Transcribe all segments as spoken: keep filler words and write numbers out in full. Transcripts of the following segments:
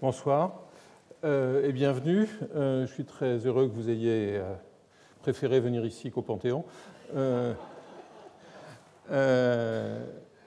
Bonsoir euh, et bienvenue. Euh, je suis très heureux que vous ayez euh, préféré venir ici qu'au Panthéon. Euh, euh,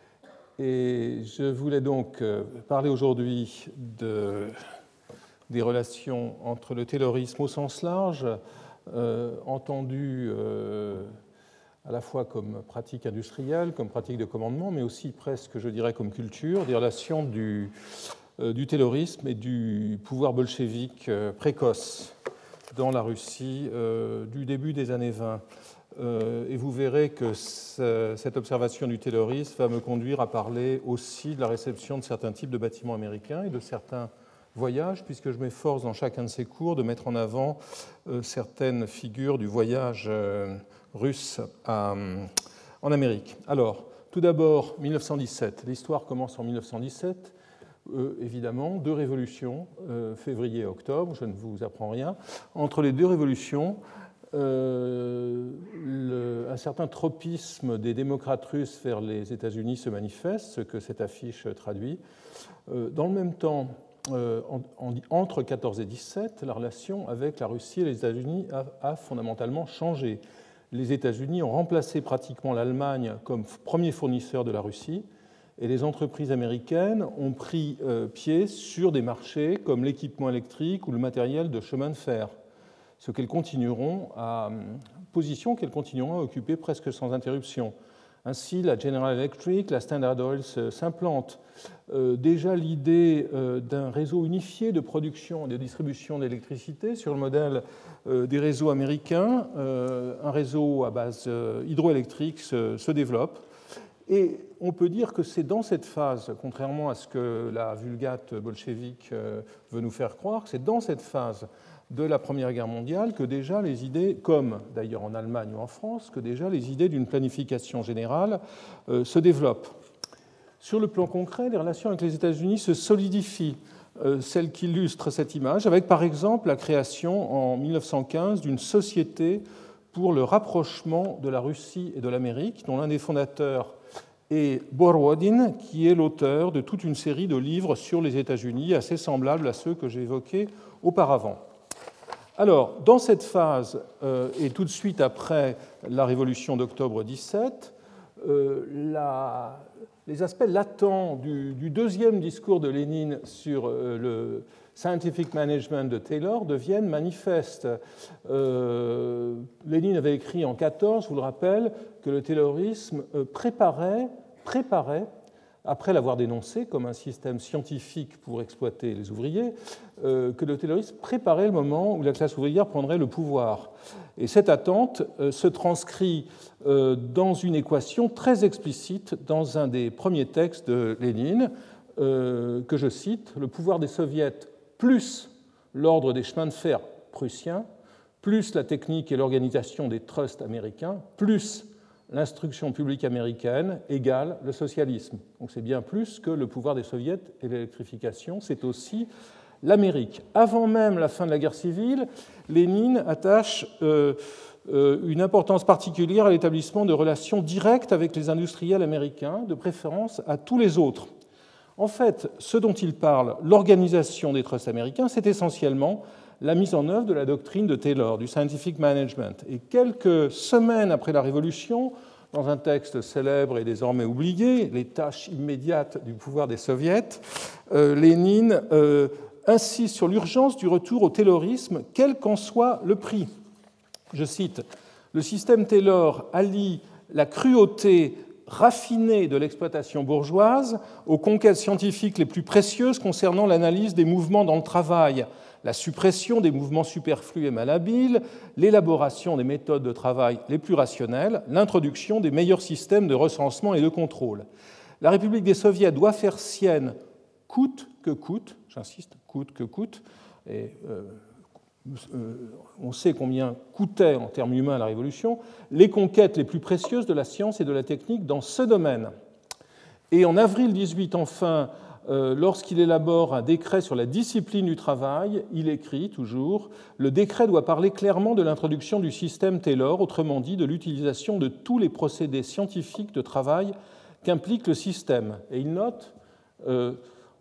et je voulais donc euh, parler aujourd'hui de, des relations entre le taylorisme au sens large, euh, entendu euh, à la fois comme pratique industrielle, comme pratique de commandement, mais aussi presque, je dirais, comme culture, des relations du du taylorisme et du pouvoir bolchevique précoce dans la Russie euh, du début des années vingt. Euh, et vous verrez que ce, cette observation du taylorisme va me conduire à parler aussi de la réception de certains types de bâtiments américains et de certains voyages, puisque je m'efforce dans chacun de ces cours de mettre en avant euh, certaines figures du voyage euh, russe à, en Amérique. Alors, tout d'abord, mille neuf cent dix-sept. L'histoire commence en mille neuf cent dix-sept. Euh, évidemment, deux révolutions, euh, février et octobre, je ne vous apprends rien. Entre les deux révolutions, euh, le, un certain tropisme des démocrates russes vers les États-Unis se manifeste, ce que cette affiche traduit. Euh, dans le même temps, euh, en, en, entre quatorze et dix-sept, la relation avec la Russie et les États-Unis a, a fondamentalement changé. Les États-Unis ont remplacé pratiquement l'Allemagne comme premier fournisseur de la Russie, et les entreprises américaines ont pris euh, pied sur des marchés comme l'équipement électrique ou le matériel de chemin de fer, ce qu'elles continueront à, position qu'elles continueront à occuper presque sans interruption. Ainsi, la General Electric, la Standard Oil s'implantent. Euh, déjà l'idée euh, d'un réseau unifié de production et de distribution d'électricité sur le modèle euh, des réseaux américains, euh, un réseau à base euh, hydroélectrique se, se développe. Et on peut dire que c'est dans cette phase, contrairement à ce que la vulgate bolchevique veut nous faire croire, c'est dans cette phase de la Première Guerre mondiale que déjà les idées, comme d'ailleurs en Allemagne ou en France, que déjà les idées d'une planification générale euh, se développent. Sur le plan concret, les relations avec les États-Unis se solidifient, euh, celles qui illustrent cette image, avec par exemple la création en mille neuf cent quinze d'une société pour le rapprochement de la Russie et de l'Amérique, dont l'un des fondateurs est Borowodin, qui est l'auteur de toute une série de livres sur les États-Unis, assez semblables à ceux que j'ai évoqués auparavant. Alors, dans cette phase, euh, et tout de suite après la révolution d'octobre dix-sept, euh, la, les aspects latents du, du deuxième discours de Lénine sur euh, le Scientific Management de Taylor deviennent manifestes. Euh, Lénine avait écrit en mille neuf cent quatorze, je vous le rappelle, que le taylorisme préparait, préparait, après l'avoir dénoncé comme un système scientifique pour exploiter les ouvriers, euh, que le taylorisme préparait le moment où la classe ouvrière prendrait le pouvoir. Et cette attente euh, se transcrit euh, dans une équation très explicite dans un des premiers textes de Lénine, euh, que je cite, « Le pouvoir des soviets plus l'ordre des chemins de fer prussiens, plus la technique et l'organisation des trusts américains, plus l'instruction publique américaine égale le socialisme. » Donc c'est bien plus que le pouvoir des soviets et l'électrification, c'est aussi l'Amérique. Avant même la fin de la guerre civile, Lénine attache euh, euh, une importance particulière à l'établissement de relations directes avec les industriels américains, de préférence à tous les autres. En fait, ce dont il parle, l'organisation des trusts américains, c'est essentiellement la mise en œuvre de la doctrine de Taylor, du scientific management. Et quelques semaines après la Révolution, dans un texte célèbre et désormais oublié, Les tâches immédiates du pouvoir des soviets, euh, Lénine euh, insiste sur l'urgence du retour au taylorisme, quel qu'en soit le prix. Je cite, « Le système Taylor allie la cruauté raffinée de l'exploitation bourgeoise aux conquêtes scientifiques les plus précieuses concernant l'analyse des mouvements dans le travail, la suppression des mouvements superflus et malhabiles, l'élaboration des méthodes de travail les plus rationnelles, l'introduction des meilleurs systèmes de recensement et de contrôle. La République des Soviets doit faire sienne, coûte que coûte, j'insiste, coûte que coûte, et euh, on sait combien coûtait en termes humains la Révolution, les conquêtes les plus précieuses de la science et de la technique dans ce domaine. Et en avril dix-huit, enfin, euh, lorsqu'il élabore un décret sur la discipline du travail, il écrit toujours « Le décret doit parler clairement de l'introduction du système Taylor, autrement dit de l'utilisation de tous les procédés scientifiques de travail qu'implique le système. » Et il note euh,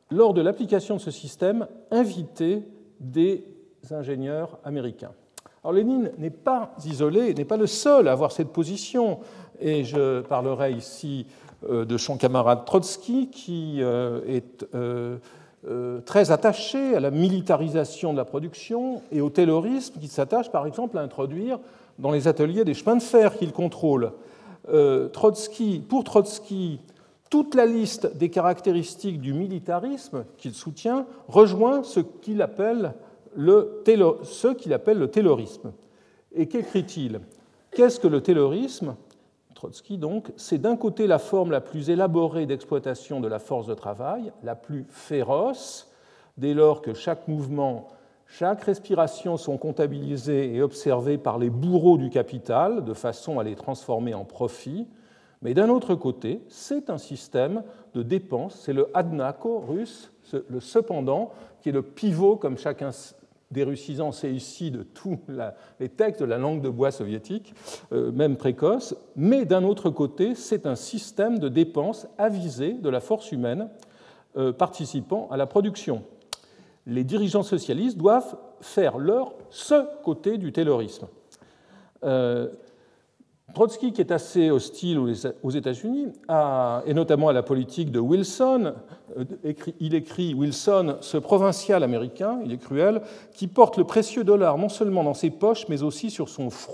lors de l'application de ce système, inviter des ingénieurs américains. Alors Lénine n'est pas isolé, n'est pas le seul à avoir cette position, et je parlerai ici de son camarade Trotsky, qui est très attaché à la militarisation de la production et au taylorisme, qui s'attache par exemple à introduire dans les ateliers des chemins de fer qu'il contrôle. Trotsky, pour Trotsky, toute la liste des caractéristiques du militarisme qu'il soutient rejoint ce qu'il appelle le, ce qu'il appelle le taylorisme. Et qu'écrit-il ? Qu'est-ce que le taylorisme ? Trotsky, donc, c'est d'un côté la forme la plus élaborée d'exploitation de la force de travail, la plus féroce, dès lors que chaque mouvement, chaque respiration sont comptabilisées et observées par les bourreaux du capital, de façon à les transformer en profit. Mais d'un autre côté, c'est un système de dépenses, c'est le adnako russe, le cependant, qui est le pivot, comme chacun des russisants sait ici, de tous les textes de la langue de bois soviétique, euh, même précoce. Mais d'un autre côté, c'est un système de dépenses avisées de la force humaine euh, participant à la production. Les dirigeants socialistes doivent faire leur ce côté du taylorisme. Euh, Trotsky, qui est assez hostile aux États-Unis, et notamment à la politique de Wilson, il écrit « Wilson, ce provincial américain, il est cruel, qui porte le précieux dollar non seulement dans ses poches, mais aussi sur son front. »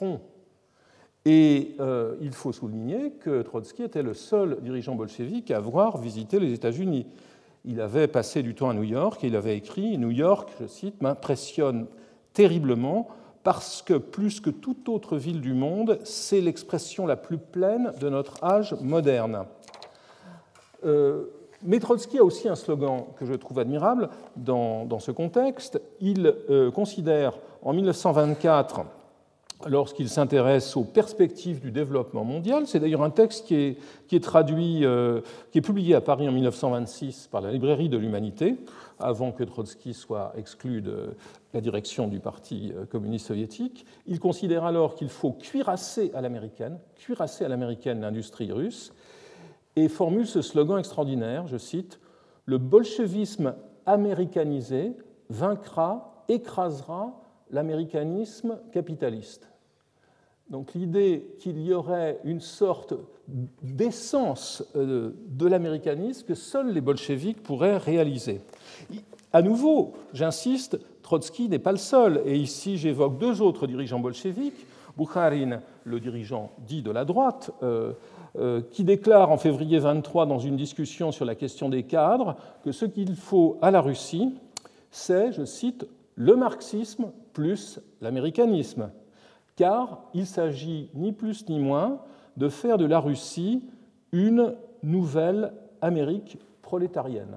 Et euh, il faut souligner que Trotsky était le seul dirigeant bolchevique à avoir visité les États-Unis. Il avait passé du temps à New York et il avait écrit « New York, je cite, m'impressionne terriblement » parce que plus que toute autre ville du monde, c'est l'expression la plus pleine de notre âge moderne. Euh, mais Trotsky a aussi un slogan que je trouve admirable dans, dans ce contexte. Il euh, considère en mille neuf cent vingt-quatre, lorsqu'il s'intéresse aux perspectives du développement mondial, c'est d'ailleurs un texte qui est, qui est traduit, euh, qui est publié à Paris en mille neuf cent vingt-six par la Librairie de l'Humanité, avant que Trotsky soit exclu de la direction du Parti communiste soviétique. Il considère alors qu'il faut cuirasser à l'américaine, cuirasser à l'américaine l'industrie russe, et formule ce slogan extraordinaire, je cite, « Le bolchevisme américanisé vaincra, écrasera l'américanisme capitaliste ». Donc l'idée qu'il y aurait une sorte d'essence de l'américanisme que seuls les bolcheviks pourraient réaliser. À nouveau, j'insiste, Trotsky n'est pas le seul, et ici j'évoque deux autres dirigeants bolcheviks, Boukharin, le dirigeant dit de la droite, euh, euh, qui déclare en février vingt-trois dans une discussion sur la question des cadres que ce qu'il faut à la Russie, c'est, je cite, le marxisme plus l'américanisme, car il s'agit ni plus ni moins de faire de la Russie une nouvelle Amérique prolétarienne.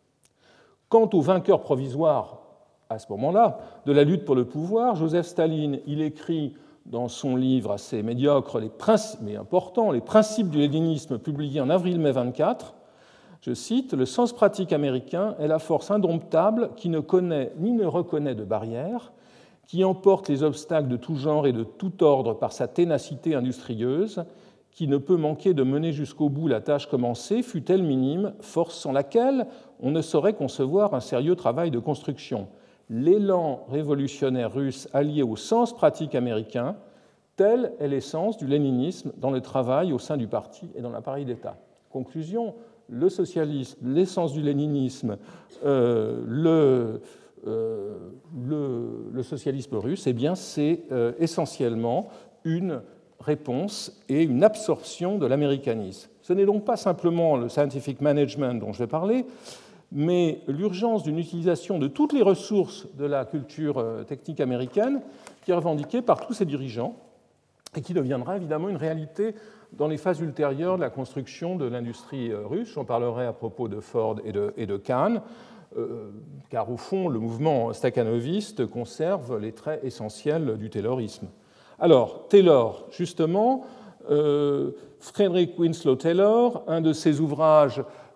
Quant au vainqueur provisoire, à ce moment-là, de la lutte pour le pouvoir, Joseph Staline, il écrit dans son livre assez médiocre, les principes, mais important, Les principes du léninisme, publié en avril-mai vingt-quatre, je cite, « Le sens pratique américain est la force indomptable qui ne connaît ni ne reconnaît de barrières, qui emporte les obstacles de tout genre et de tout ordre par sa ténacité industrieuse, qui ne peut manquer de mener jusqu'au bout la tâche commencée, fût-elle minime, force sans laquelle on ne saurait concevoir un sérieux travail de construction. L'élan révolutionnaire russe allié au sens pratique américain, tel est l'essence du léninisme dans le travail au sein du parti et dans l'appareil d'État. » Conclusion, le socialisme, l'essence du léninisme, euh, le, euh, le, le socialisme russe, eh bien, c'est euh, essentiellement une réponse et une absorption de l'américanisme. Ce n'est donc pas simplement le scientific management dont je vais parler, mais l'urgence d'une utilisation de toutes les ressources de la culture technique américaine qui est revendiquée par tous ces dirigeants et qui deviendra évidemment une réalité dans les phases ultérieures de la construction de l'industrie russe. J'en parlerai à propos de Ford et de, et de Kahn, euh, car au fond, le mouvement stakhanoviste conserve les traits essentiels du taylorisme. Alors, Taylor, justement, euh, Frederick Winslow Taylor, un de ses ouvrages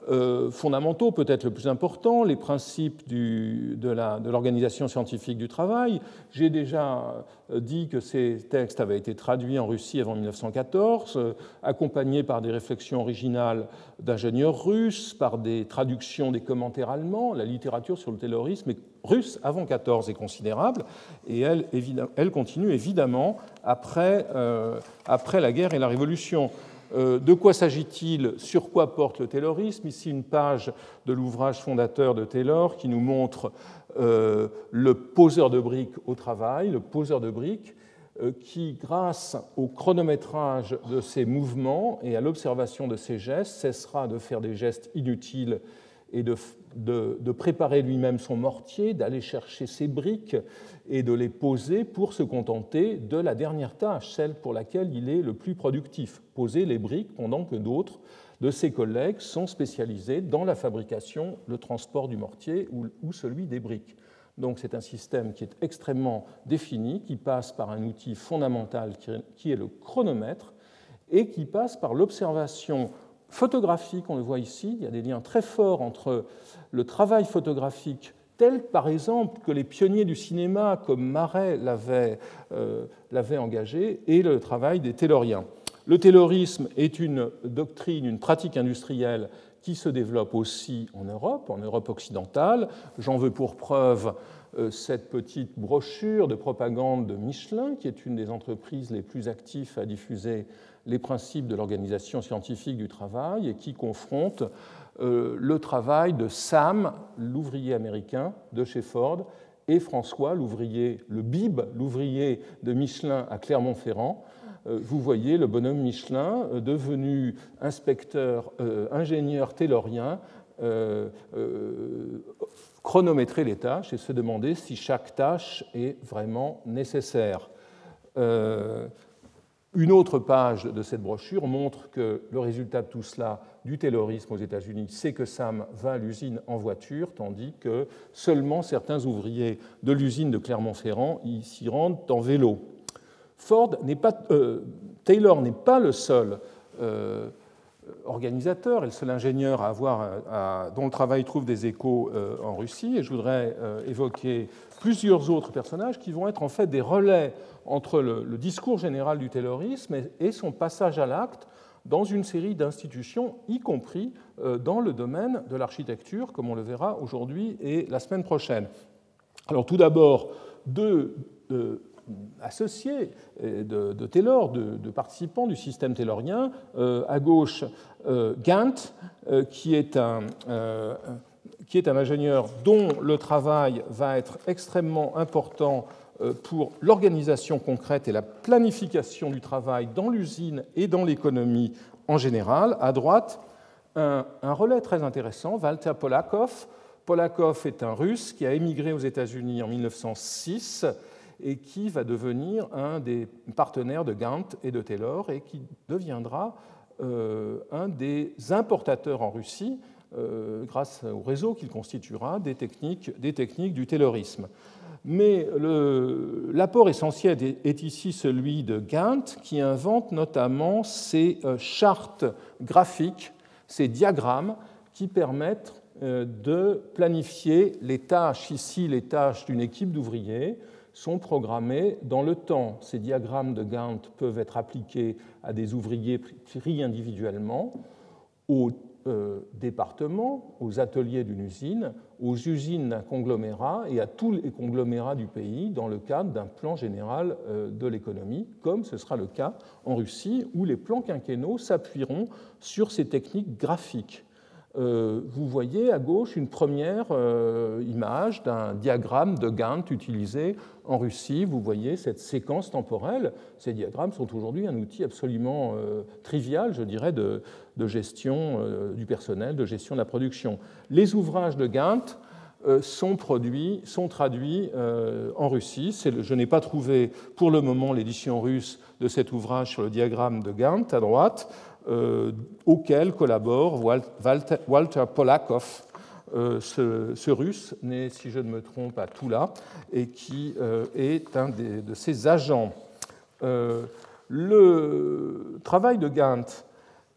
euh, fondamentaux, peut-être le plus important, les principes du, de, la, de l'organisation scientifique du travail. J'ai déjà dit que ces textes avaient été traduits en Russie avant mille neuf cent quatorze, euh, accompagnés par des réflexions originales d'ingénieurs russes, par des traductions des commentaires allemands. La littérature sur le taylorisme est russe avant mille neuf cent quatorze est considérable, et elle, elle continue évidemment après, euh, après la guerre et la Révolution. Euh, de quoi s'agit-il? Sur quoi porte le taylorisme? Ici, une page de l'ouvrage fondateur de Taylor qui nous montre euh, le poseur de briques au travail, le poseur de briques euh, qui, grâce au chronométrage de ses mouvements et à l'observation de ses gestes, cessera de faire des gestes inutiles et de, de, de préparer lui-même son mortier, d'aller chercher ses briques et de les poser pour se contenter de la dernière tâche, celle pour laquelle il est le plus productif, poser les briques pendant que d'autres de ses collègues sont spécialisés dans la fabrication, le transport du mortier ou, ou celui des briques. Donc c'est un système qui est extrêmement défini, qui passe par un outil fondamental qui est le chronomètre et qui passe par l'observation photographique, on le voit ici. Il y a des liens très forts entre le travail photographique tel, par exemple, que les pionniers du cinéma, comme Marais, l'avaient, euh, l'avaient engagé, et le travail des tayloriens. Le taylorisme est une doctrine, une pratique industrielle qui se développe aussi en Europe, en Europe occidentale. J'en veux pour preuve euh, cette petite brochure de propagande de Michelin, qui est une des entreprises les plus actives à diffuser les principes de l'organisation scientifique du travail et qui confronte euh, le travail de Sam, l'ouvrier américain de chez Ford, et François, l'ouvrier, le Bib, l'ouvrier de Michelin à Clermont-Ferrand. Euh, vous voyez le bonhomme Michelin euh, devenu inspecteur, euh, ingénieur taylorien, euh, euh, chronométrer les tâches et se demander si chaque tâche est vraiment nécessaire. Euh, Une autre page de cette brochure montre que le résultat de tout cela, du taylorisme aux États-Unis, c'est que Sam va à l'usine en voiture, tandis que seulement certains ouvriers de l'usine de Clermont-Ferrand s'y rendent en vélo. Ford n'est pas, euh, Taylor n'est pas le seul euh, organisateur et le seul ingénieur à avoir, à, dont le travail trouve des échos euh, en Russie. Et je voudrais euh, évoquer plusieurs autres personnages qui vont être en fait des relais entre le, le discours général du taylorisme et, et son passage à l'acte dans une série d'institutions, y compris euh, dans le domaine de l'architecture, comme on le verra aujourd'hui et la semaine prochaine. Alors tout d'abord, deux euh, associés de, de Taylor, de, de participants du système taylorien. Euh, à gauche, euh, Gant, euh, qui est un... Euh, qui est un ingénieur dont le travail va être extrêmement important pour l'organisation concrète et la planification du travail dans l'usine et dans l'économie en général. À droite, un, un relais très intéressant, Walter Polakov. Polakov est un Russe qui a émigré aux États-Unis en mille neuf cent six et qui va devenir un des partenaires de Gant et de Taylor et qui deviendra euh, un des importateurs en Russie Euh, grâce au réseau qu'il constituera, des techniques, des techniques du taylorisme. Mais le, l'apport essentiel est, est ici celui de Gant, qui invente notamment ces euh, chartes graphiques, ces diagrammes qui permettent euh, de planifier les tâches. Ici, les tâches d'une équipe d'ouvriers sont programmées dans le temps. Ces diagrammes de Gant peuvent être appliqués à des ouvriers pris individuellement, aux Euh, départements, aux ateliers d'une usine, aux usines d'un conglomérat et à tous les conglomérats du pays dans le cadre d'un plan général euh, de l'économie, comme ce sera le cas en Russie, où les plans quinquennaux s'appuieront sur ces techniques graphiques. Euh, vous voyez à gauche une première euh, image d'un diagramme de Gantt utilisé en Russie. Vous voyez cette séquence temporelle. Ces diagrammes sont aujourd'hui un outil absolument euh, trivial, je dirais, de, de gestion euh, du personnel, de gestion de la production. Les ouvrages de Gantt euh, sont, produits, sont traduits euh, en Russie. C'est le, je n'ai pas trouvé pour le moment l'édition russe de cet ouvrage sur le diagramme de Gantt à droite, Euh, auquel collabore Walter, Walter Polakov, euh, ce, ce russe, né, si je ne me trompe, à Toula, et qui euh, est un des, de ses agents. Euh, le travail de Gantt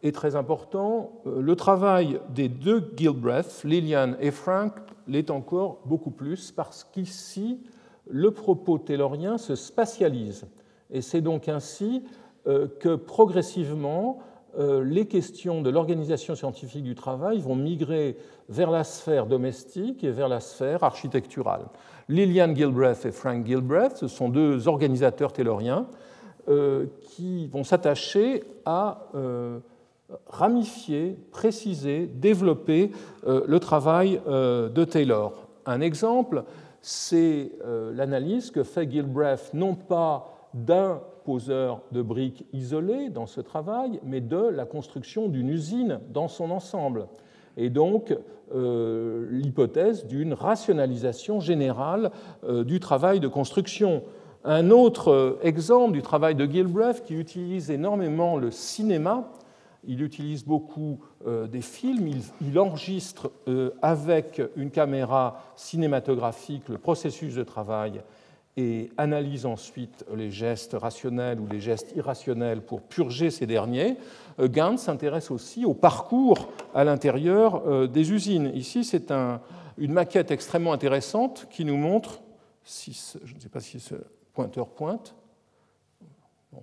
est très important. Le travail des deux Gilbreth, Lillian et Frank, l'est encore beaucoup plus parce qu'ici, le propos taylorien se spatialise. Et c'est donc ainsi que progressivement, les questions de l'organisation scientifique du travail vont migrer vers la sphère domestique et vers la sphère architecturale. Lillian Gilbreth et Frank Gilbreth, ce sont deux organisateurs tayloriens euh, qui vont s'attacher à euh, ramifier, préciser, développer euh, le travail euh, de Taylor. Un exemple, c'est euh, l'analyse que fait Gilbreth non pas d'un poseur de briques isolé dans ce travail, mais de la construction d'une usine dans son ensemble. Et donc, euh, l'hypothèse d'une rationalisation générale euh, du travail de construction. Un autre euh, exemple du travail de Gilbreth, qui utilise énormément le cinéma, il utilise beaucoup euh, des films, il, il enregistre euh, avec une caméra cinématographique le processus de travail et analyse ensuite les gestes rationnels ou les gestes irrationnels pour purger ces derniers. Gans s'intéresse aussi au parcours à l'intérieur des usines. Ici, c'est un, une maquette extrêmement intéressante qui nous montre, si ce, je ne sais pas si ce pointeur pointe. Bon.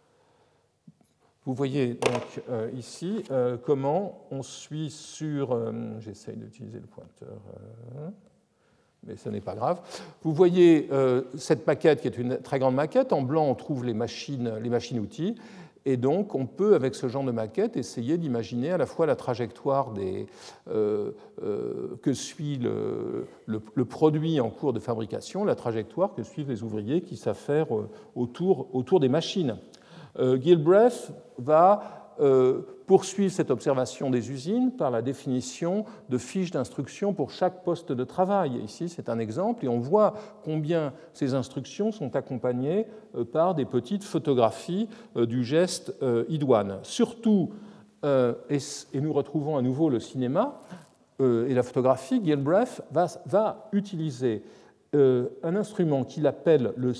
Vous voyez donc euh, ici euh, comment on suit sur... Euh, j'essaye d'utiliser le pointeur... Euh, mais ce n'est pas grave. Vous voyez euh, cette maquette qui est une très grande maquette. En blanc, on trouve les machines, les machines-outils. Et donc, on peut, avec ce genre de maquette, essayer d'imaginer à la fois la trajectoire des, euh, euh, que suit le, le, le produit en cours de fabrication, la trajectoire que suivent les ouvriers qui s'affairent autour, autour des machines. Euh, Gilbreth va euh, poursuivre cette observation des usines par la définition de fiches d'instructions pour chaque poste de travail. Ici, c'est un exemple, et on voit combien ces instructions sont accompagnées par des petites photographies du geste idoine. Surtout, et nous retrouvons à nouveau le cinéma et la photographie, Gilbreth va, va utiliser un instrument qu'il appelle le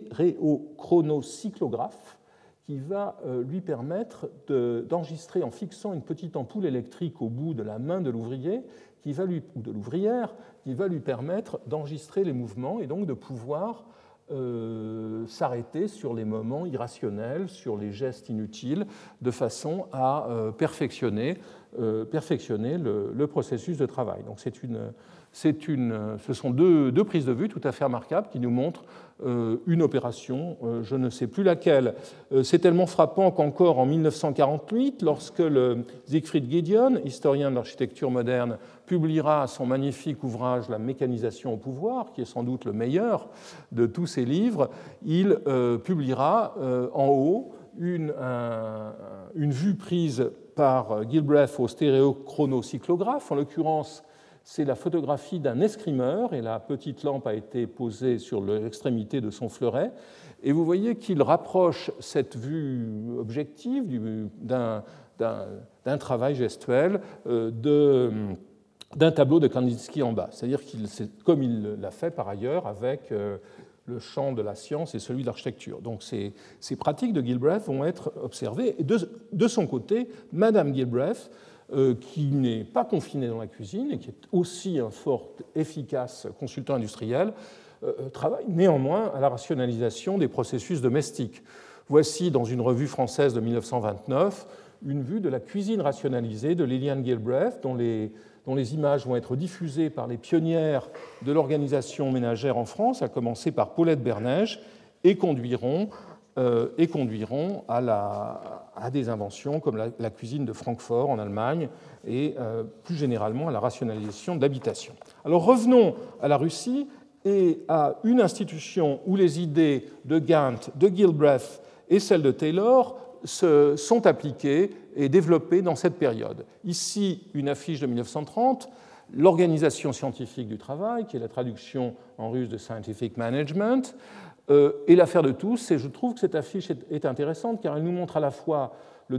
stéréochronocyclographe, qui va lui permettre de, d'enregistrer en fixant une petite ampoule électrique au bout de la main de l'ouvrier qui va lui, ou de l'ouvrière, qui va lui permettre d'enregistrer les mouvements et donc de pouvoir euh, s'arrêter sur les moments irrationnels, sur les gestes inutiles, de façon à euh, perfectionner, euh, perfectionner le, le processus de travail. Donc c'est une, c'est une, ce sont deux, deux prises de vue tout à fait remarquables qui nous montrent euh, une opération, euh, je ne sais plus laquelle. Euh, c'est tellement frappant qu'encore en mille neuf cent quarante-huit, lorsque le Siegfried Giedion, historien de l'architecture moderne, publiera son magnifique ouvrage « La mécanisation au pouvoir », qui est sans doute le meilleur de tous ses livres, il euh, publiera euh, en haut une, un, une vue prise par Gilbreth au stéréochronocyclographe, en l'occurrence c'est la photographie d'un escrimeur, et la petite lampe a été posée sur l'extrémité de son fleuret. Et vous voyez qu'il rapproche cette vue objective d'un, d'un, d'un travail gestuel de, d'un tableau de Kandinsky en bas. C'est-à-dire qu'il, c'est, comme il l'a fait par ailleurs avec le champ de la science et celui de l'architecture. Donc ces, ces pratiques de Gilbreth vont être observées. Et de, de son côté, Madame Gilbreth, Euh, qui n'est pas confiné dans la cuisine et qui est aussi un fort efficace consultant industriel, euh, travaille néanmoins à la rationalisation des processus domestiques. Voici, dans une revue française de mille neuf cent vingt-neuf, une vue de la cuisine rationalisée de Lillian Gilbreth, dont les, dont les images vont être diffusées par les pionnières de l'organisation ménagère en France, à commencer par Paulette Bernège, et conduiront Euh, et conduiront à, la, à des inventions comme la, la cuisine de Francfort en Allemagne et euh, plus généralement à la rationalisation de l'habitation. Alors revenons à la Russie et à une institution où les idées de Gantt, de Gilbreth et celles de Taylor se sont appliquées et développées dans cette période. Ici, une affiche de mille neuf cent trente, l'organisation scientifique du travail, qui est la traduction en russe de Scientific Management. Euh, et l'affaire de tous, et je trouve que cette affiche est, est intéressante car elle nous montre à la fois le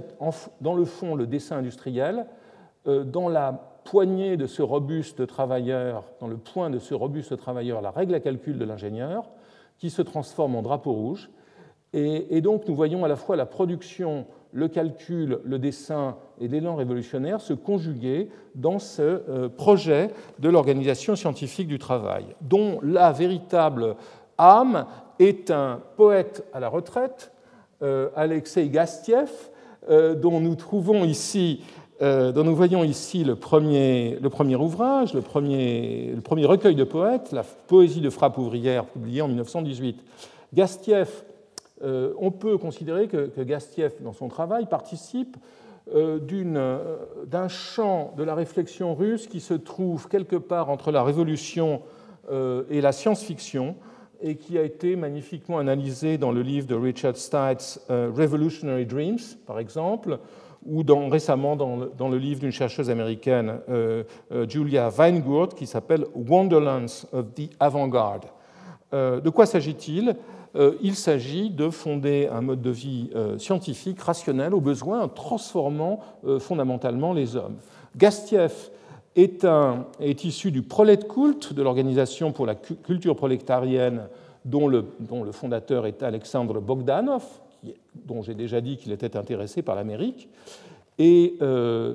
dans le fond le dessin industriel, euh, dans la poignée de ce robuste travailleur, dans le point de ce robuste travailleur, la règle à calcul de l'ingénieur, qui se transforme en drapeau rouge. Et, et donc nous voyons à la fois la production le calcul, le dessin et l'élan révolutionnaire se conjuguaient dans ce euh, projet de l'organisation scientifique du travail, dont la véritable âme est un poète à la retraite, euh, Alexei Gastiev, euh, dont nous trouvons ici, euh, dont nous voyons ici le premier, le premier ouvrage, le premier, le premier recueil de poètes, la Poésie de frappe ouvrière, publié en mille neuf cent dix-huit. Gastiev, euh, on peut considérer que, que Gastiev, dans son travail, participe euh, d'une, euh, d'un champ de la réflexion russe qui se trouve quelque part entre la révolution euh, et la science-fiction, et qui a été magnifiquement analysé dans le livre de Richard Stites, uh, Revolutionary Dreams, par exemple, ou dans, récemment dans le, dans le livre d'une chercheuse américaine, euh, euh, Julia Weingourd, qui s'appelle Wonderlands of the Avant-Garde. Euh, de quoi s'agit-il ? euh, Il s'agit de fonder un mode de vie euh, scientifique, rationnel, au besoin, en transformant euh, fondamentalement les hommes. Gastiev Est, un, est issu du Proletkult, de l'Organisation pour la culture prolétarienne, dont le, dont le fondateur est Alexandre Bogdanov, qui, dont j'ai déjà dit qu'il était intéressé par l'Amérique. Et euh,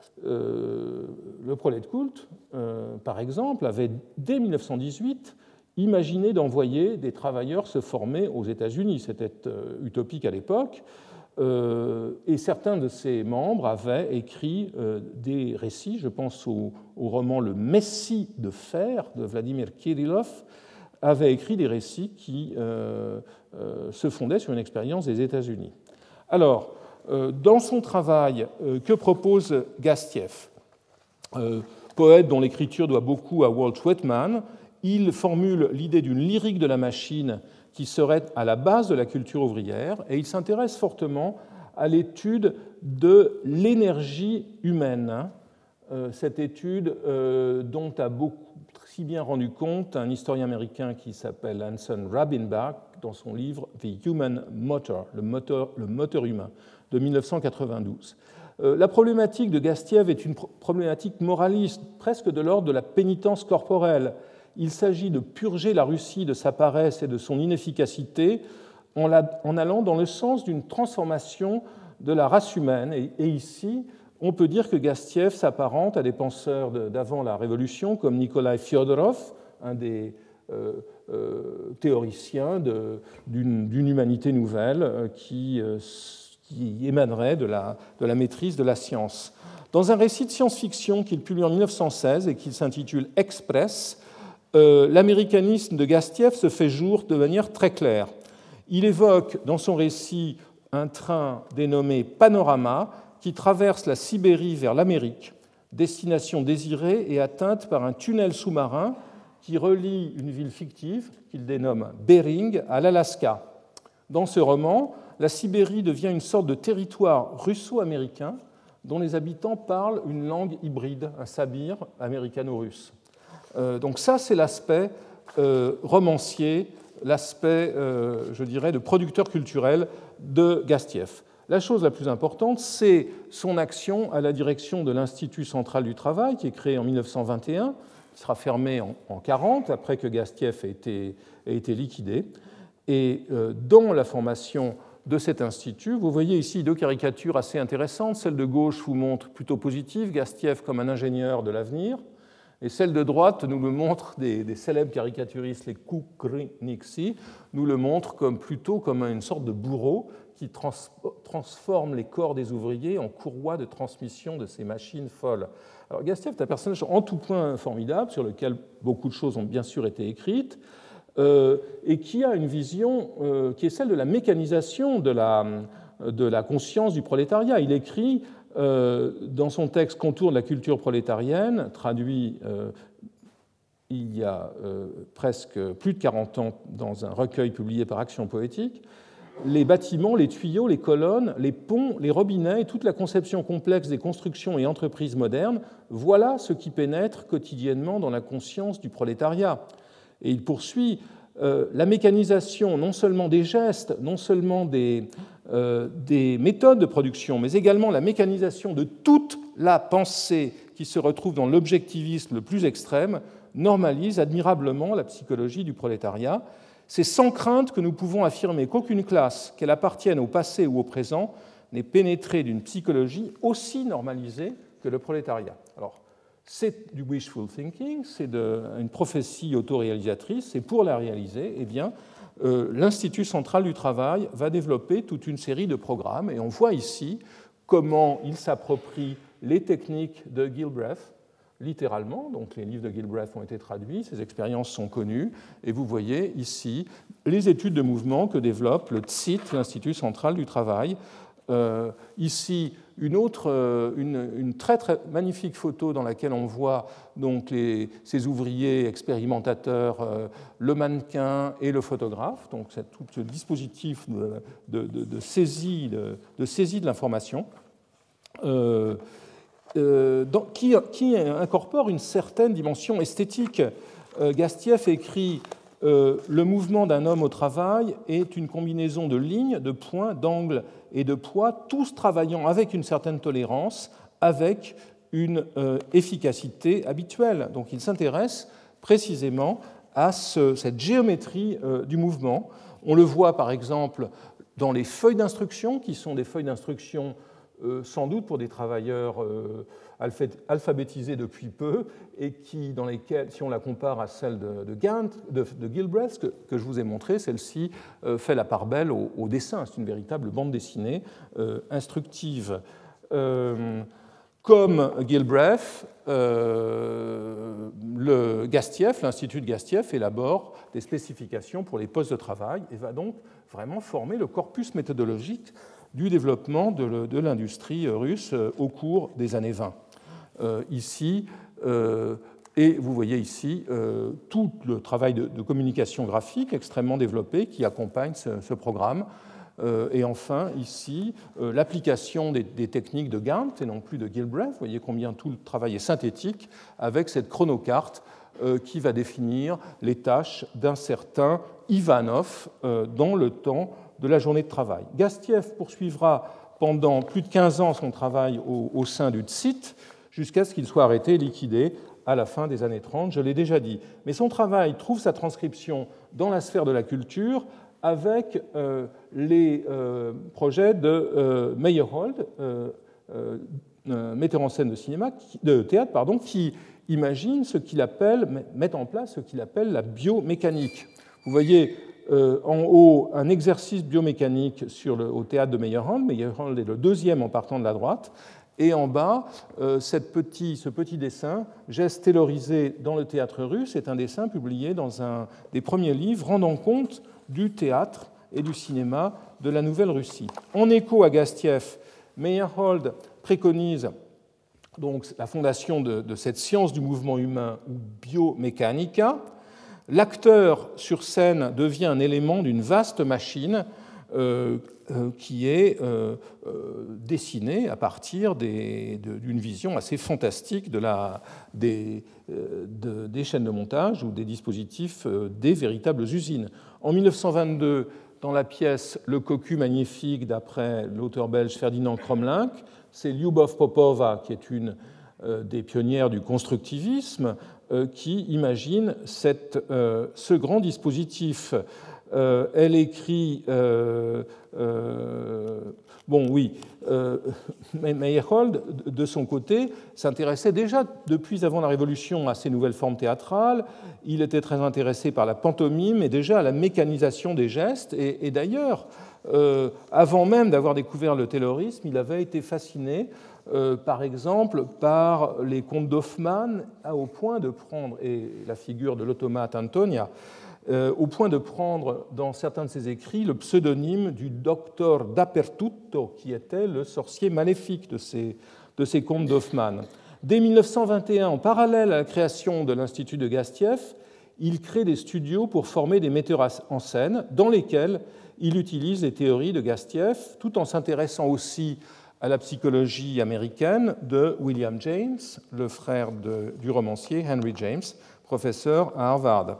euh, le Proletkult, euh, par exemple, avait, dès mille neuf cent dix-huit, imaginé d'envoyer des travailleurs se former aux États-Unis. C'était euh, utopique à l'époque. Euh, et certains de ses membres avaient écrit euh, des récits, je pense au, au roman Le Messie de fer de Vladimir Kirillov, avait écrit des récits qui euh, euh, se fondaient sur une expérience des États-Unis. Alors, euh, dans son travail, euh, que propose Gastiev, euh, poète dont l'écriture doit beaucoup à Walt Whitman, il formule l'idée d'une lyrique de la machine qui serait à la base de la culture ouvrière, et il s'intéresse fortement à l'étude de l'énergie humaine, euh, cette étude euh, dont a beaucoup, si bien rendu compte un historien américain qui s'appelle Anson Rabinbach dans son livre The Human Motor, le moteur, le moteur humain, de mille neuf cent quatre-vingt-douze. Euh, la problématique de Gastiev est une problématique moraliste, presque de l'ordre de la pénitence corporelle. Il s'agit de purger la Russie de sa paresse et de son inefficacité en, la, en allant dans le sens d'une transformation de la race humaine. Et, et ici, on peut dire que Gastiev s'apparente à des penseurs de, d'avant la Révolution, comme Nikolai Fyodorov, un des euh, euh, théoriciens de, d'une, d'une humanité nouvelle euh, qui, euh, qui émanerait de la, de la maîtrise de la science. Dans un récit de science-fiction qu'il publie en mille neuf cent seize et qui s'intitule Express, Euh, l'américanisme de Gastiev se fait jour de manière très claire. Il évoque dans son récit un train dénommé Panorama qui traverse la Sibérie vers l'Amérique, destination désirée et atteinte par un tunnel sous-marin qui relie une ville fictive qu'il dénomme Bering à l'Alaska. Dans ce roman, la Sibérie devient une sorte de territoire russo-américain dont les habitants parlent une langue hybride, un sabir américano-russe. Euh, donc ça, c'est l'aspect euh, romancier, l'aspect, euh, je dirais, de producteur culturel de Gastiev. La chose la plus importante, c'est son action à la direction de l'Institut central du travail, qui est créé en mille neuf cent vingt et un, qui sera fermé en mille neuf cent quarante, après que Gastiev ait été, ait été liquidé. Et euh, dans la formation de cet institut, vous voyez ici deux caricatures assez intéressantes. Celle de gauche vous montre plutôt positive, Gastiev comme un ingénieur de l'avenir, et celle de droite nous le montre, des, des célèbres caricaturistes, les Kukriniksi, nous le montrent comme, plutôt comme une sorte de bourreau qui trans, transforme les corps des ouvriers en courroies de transmission de ces machines folles. Alors Gastiev est un personnage en tout point formidable, sur lequel beaucoup de choses ont bien sûr été écrites, euh, et qui a une vision euh, qui est celle de la mécanisation de la, de la conscience du prolétariat. Il écrit Euh, dans son texte Contours de la culture prolétarienne, traduit euh, il y a euh, presque plus de quarante ans dans un recueil publié par Action Poétique, les bâtiments, les tuyaux, les colonnes, les ponts, les robinets et toute la conception complexe des constructions et entreprises modernes, voilà ce qui pénètre quotidiennement dans la conscience du prolétariat. Et il poursuit euh, la mécanisation non seulement des gestes, non seulement des, euh, des méthodes de production, mais également la mécanisation de toute la pensée qui se retrouve dans l'objectivisme le plus extrême, normalise admirablement la psychologie du prolétariat. C'est sans crainte que nous pouvons affirmer qu'aucune classe, qu'elle appartienne au passé ou au présent, n'est pénétré d'une psychologie aussi normalisée que le prolétariat. Alors, c'est du wishful thinking, c'est de, une prophétie autoréalisatrice, et pour la réaliser, eh bien, euh, l'Institut central du travail va développer toute une série de programmes, et on voit ici comment il s'approprie les techniques de Gilbreth, littéralement, donc les livres de Gilbreth ont été traduits, ces expériences sont connues, et vous voyez ici les études de mouvement que développe le T S I T, l'Institut central du travail. Euh, ici, une autre, une, une très, très magnifique photo dans laquelle on voit donc les, ces ouvriers expérimentateurs, euh, le mannequin et le photographe, donc c'est tout ce dispositif de, de, de, de, saisie, de, de saisie de l'information. Euh, Euh, dans, qui, qui incorpore une certaine dimension esthétique. Euh, Gastieff écrit euh, « Le mouvement d'un homme au travail est une combinaison de lignes, de points, d'angles et de poids, tous travaillant avec une certaine tolérance, avec une euh, efficacité habituelle. » Donc il s'intéresse précisément à ce, cette géométrie euh, du mouvement. On le voit par exemple dans les feuilles d'instruction, qui sont des feuilles d'instruction Euh, sans doute pour des travailleurs euh, alphabétisés depuis peu, et qui, dans lesquels, si on la compare à celle de, de, Gant, de, de Gilbreth, que, que je vous ai montré, celle-ci euh, fait la part belle au, au dessin. C'est une véritable bande dessinée euh, instructive. Euh, comme Gilbreth, euh, le Gastieff, l'Institut de Gastieff élabore des spécifications pour les postes de travail et va donc vraiment former le corpus méthodologique du développement de l'industrie russe au cours des années vingt. Euh, ici, euh, et vous voyez ici euh, tout le travail de, de communication graphique extrêmement développé qui accompagne ce, ce programme. Euh, et enfin, ici, euh, l'application des, des techniques de Gantt et non plus de Gilbreth. Vous voyez combien tout le travail est synthétique avec cette chronocarte euh, qui va définir les tâches d'un certain Ivanov euh, dans le temps de la journée de travail. Gastieff poursuivra pendant plus de quinze ans son travail au, au sein du T S I T jusqu'à ce qu'il soit arrêté et liquidé à la fin des années trente, je l'ai déjà dit. Mais son travail trouve sa transcription dans la sphère de la culture avec euh, les euh, projets de euh, Meyerhold, euh, euh, metteur en scène de, cinéma, de théâtre, pardon, qui imagine ce qu'il appelle, met en place ce qu'il appelle la biomécanique. Vous voyez Euh, en haut, un exercice biomécanique sur le, au théâtre de Meyerhold. Meyerhold est le deuxième en partant de la droite. Et en bas, euh, cette petit, ce petit dessin, Gestes taylorisés dans le théâtre russe, est un dessin publié dans un des premiers livres rendant compte du théâtre et du cinéma de la Nouvelle-Russie. En écho à Gastieff, Meyerhold préconise donc la fondation de, de cette science du mouvement humain, ou biomécanica. L'acteur sur scène devient un élément d'une vaste machine euh, euh, qui est euh, euh, dessinée à partir des, de, d'une vision assez fantastique de la, des, euh, de, des chaînes de montage ou des dispositifs euh, des véritables usines. En mille neuf cent vingt-deux, dans la pièce Le cocu magnifique, d'après l'auteur belge Ferdinand Cromlink, c'est Lyubov Popova, qui est une euh, des pionnières du constructivisme, qui imagine cette, euh, ce grand dispositif. Euh, elle écrit... Euh, euh, bon, oui, euh, Meyerhold, de son côté, s'intéressait déjà depuis avant la Révolution à ces nouvelles formes théâtrales. Il était très intéressé par la pantomime et déjà à la mécanisation des gestes. Et, et d'ailleurs, euh, avant même d'avoir découvert le taylorisme, il avait été fasciné Euh, par exemple, par les contes d'Hoffmann, au point de prendre, et la figure de l'automate Antonia, euh, au point de prendre dans certains de ses écrits le pseudonyme du docteur Dappertutto, qui était le sorcier maléfique de ces, de ces contes d'Hoffmann. Dès mille neuf cent vingt et un, en parallèle à la création de l'Institut de Gastieff, il crée des studios pour former des metteurs en scène, dans lesquels il utilise les théories de Gastieff, tout en s'intéressant aussi à la psychologie américaine de William James, le frère de, du romancier Henry James, professeur à Harvard.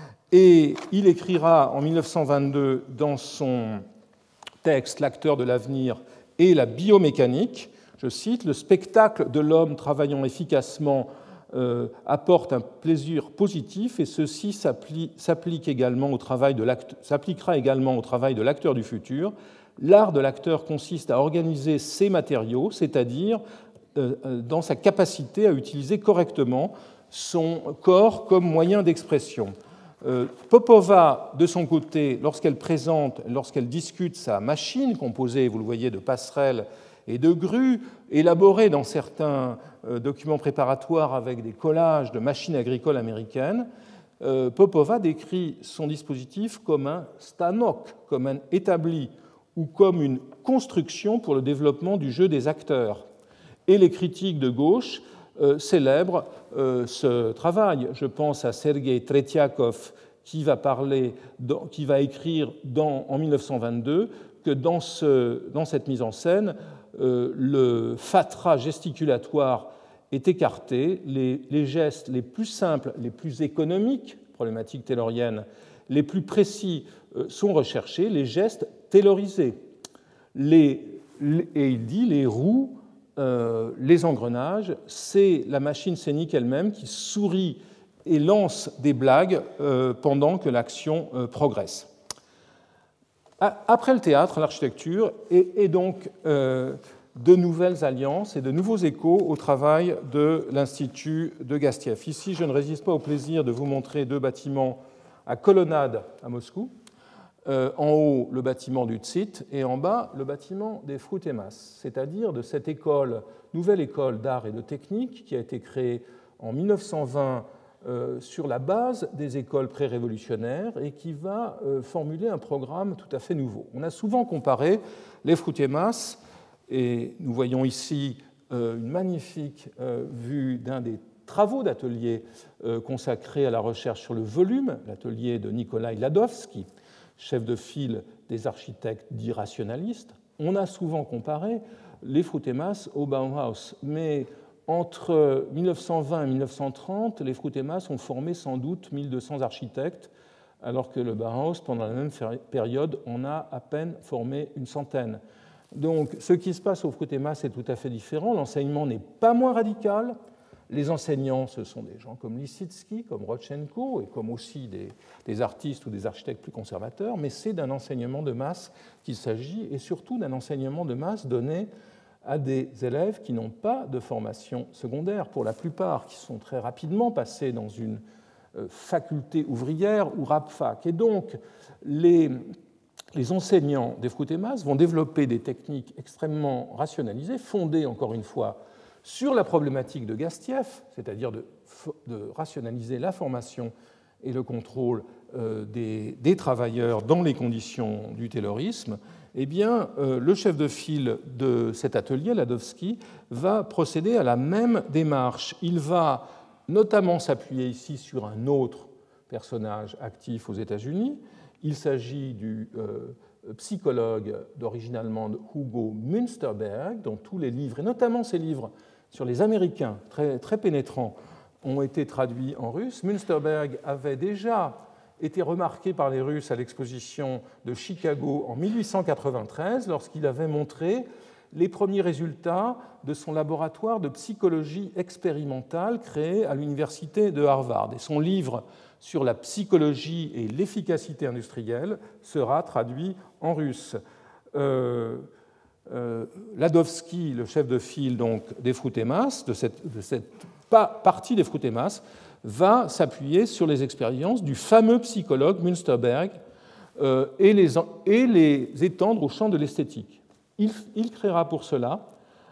Et il écrira en mille neuf cent vingt-deux dans son texte L'acteur de l'avenir et la biomécanique, je cite, « Le spectacle de l'homme travaillant efficacement euh, apporte un plaisir positif et ceci s'applique également au travail de s'appliquera également au travail de l'acteur du futur. L'art de l'acteur consiste à organiser ses matériaux, c'est-à-dire euh, dans sa capacité à utiliser correctement son corps comme moyen d'expression. Euh, Popova, de son côté, lorsqu'elle présente, lorsqu'elle discute sa machine, composée, vous le voyez, de passerelles et de grues, élaborée dans certains euh, documents préparatoires avec des collages de machines agricoles américaines, euh, Popova décrit son dispositif comme un stanok, comme un établi, ou comme une construction pour le développement du jeu des acteurs. Et les critiques de gauche euh, célèbrent euh, ce travail. Je pense à Sergei Tretiakov, qui va, parler, dans, qui va écrire dans, en mille neuf cent vingt-deux que dans, ce, dans cette mise en scène, euh, le fatras gesticulatoire est écarté, les, les gestes les plus simples, les plus économiques, problématique taylorienne, les plus précis euh, sont recherchés, les gestes taylorisés. Les, les, et il dit les roues, euh, les engrenages, c'est la machine scénique elle-même qui sourit et lance des blagues euh, pendant que l'action euh, progresse. Après le théâtre, l'architecture est, est donc euh, de nouvelles alliances et de nouveaux échos au travail de l'Institut de Gastiev. Ici, je ne résiste pas au plaisir de vous montrer deux bâtiments à colonnade à Moscou. Euh, en haut, le bâtiment du Tsit, et en bas, le bâtiment des Frutemas, c'est-à-dire de cette école, nouvelle école d'art et de technique qui a été créée en mille neuf cent vingt euh, sur la base des écoles pré-révolutionnaires et qui va euh, formuler un programme tout à fait nouveau. On a souvent comparé les Frutemas, et nous voyons ici euh, une magnifique euh, vue d'un des travaux d'atelier euh, consacrés à la recherche sur le volume, l'atelier de Nikolai Ladovsky, chef de file des architectes dits rationalistes. On a souvent comparé les Frutemas au Bauhaus, mais entre mille neuf cent vingt et mille neuf cent trente, les Frutemas ont formé sans doute mille deux cents architectes, alors que le Bauhaus, pendant la même période, en a à peine formé une centaine. Donc, ce qui se passe aux Frutemas est tout à fait différent. L'enseignement n'est pas moins radical. Les enseignants, ce sont des gens comme Lissitsky, comme Rodchenko, et comme aussi des, des artistes ou des architectes plus conservateurs, mais c'est d'un enseignement de masse qu'il s'agit, et surtout d'un enseignement de masse donné à des élèves qui n'ont pas de formation secondaire, pour la plupart, qui sont très rapidement passés dans une faculté ouvrière ou rapfac. Et donc, les, les enseignants des Frutemas vont développer des techniques extrêmement rationalisées, fondées, encore une fois, sur la problématique de Gastiev, c'est-à-dire de, de rationaliser la formation et le contrôle euh, des, des travailleurs dans les conditions du taylorisme, eh bien, euh, le chef de file de cet atelier, Ladovsky, va procéder à la même démarche. Il va notamment s'appuyer ici sur un autre personnage actif aux États-Unis. Il s'agit du euh, psychologue d'origine allemande Hugo Münsterberg, dont tous les livres, et notamment ses livres sur les Américains, très, très pénétrants, ont été traduits en russe. Münsterberg avait déjà été remarqué par les Russes à l'exposition de Chicago en mille huit cent quatre-vingt-treize, lorsqu'il avait montré les premiers résultats de son laboratoire de psychologie expérimentale créé à l'université de Harvard. Et son livre sur la psychologie et l'efficacité industrielle sera traduit en russe. Euh, Euh, Ladovsky, le chef de file donc, des Frutemas, de cette, de cette partie des Frutemas, va s'appuyer sur les expériences du fameux psychologue Münsterberg euh, et, les, et les étendre au champ de l'esthétique. Il, il créera pour cela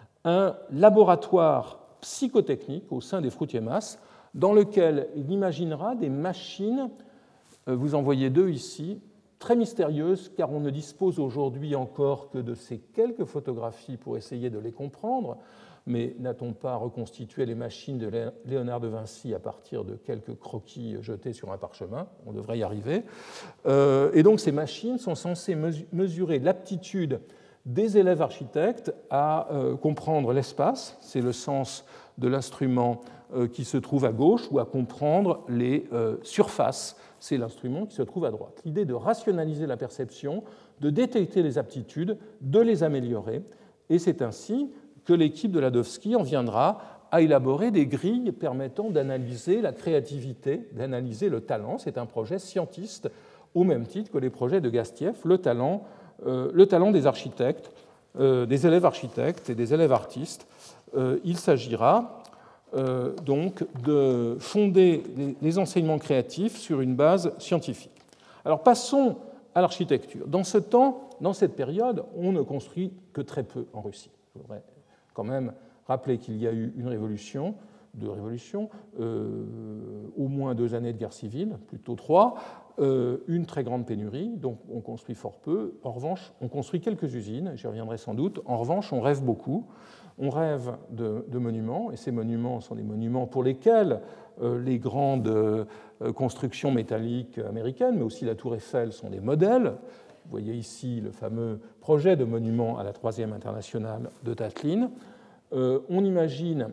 un laboratoire psychotechnique au sein des Frutemas dans lequel il imaginera des machines, euh, vous en voyez deux ici, très mystérieuse, car on ne dispose aujourd'hui encore que de ces quelques photographies pour essayer de les comprendre, mais n'a-t-on pas reconstitué les machines de Léonard de Vinci à partir de quelques croquis jetés sur un parchemin? On devrait y arriver. Euh, et donc ces machines sont censées mesurer l'aptitude des élèves architectes à euh, comprendre l'espace, c'est le sens de l'instrument euh, qui se trouve à gauche, ou à comprendre les euh, surfaces, c'est l'instrument qui se trouve à droite. L'idée de rationaliser la perception, de détecter les aptitudes, de les améliorer, et c'est ainsi que l'équipe de Ladovsky en viendra à élaborer des grilles permettant d'analyser la créativité, d'analyser le talent. C'est un projet scientiste au même titre que les projets de Gastiev, le talent euh, le talent des architectes, euh, des élèves architectes et des élèves artistes. Euh, il s'agira euh, donc de fonder les, les enseignements créatifs sur une base scientifique. Alors passons à l'architecture. Dans ce temps, dans cette période, on ne construit que très peu en Russie. Je voudrais quand même rappeler qu'il y a eu une révolution, deux révolutions, euh, au moins deux années de guerre civile, plutôt trois, euh, une très grande pénurie, donc on construit fort peu. En revanche, on construit quelques usines, j'y reviendrai sans doute. En revanche, on rêve beaucoup. On rêve de, de monuments, et ces monuments sont des monuments pour lesquels euh, les grandes euh, constructions métalliques américaines, mais aussi la Tour Eiffel, sont des modèles. Vous voyez ici le fameux projet de monument à la troisième internationale de Tatlin. Euh, on imagine,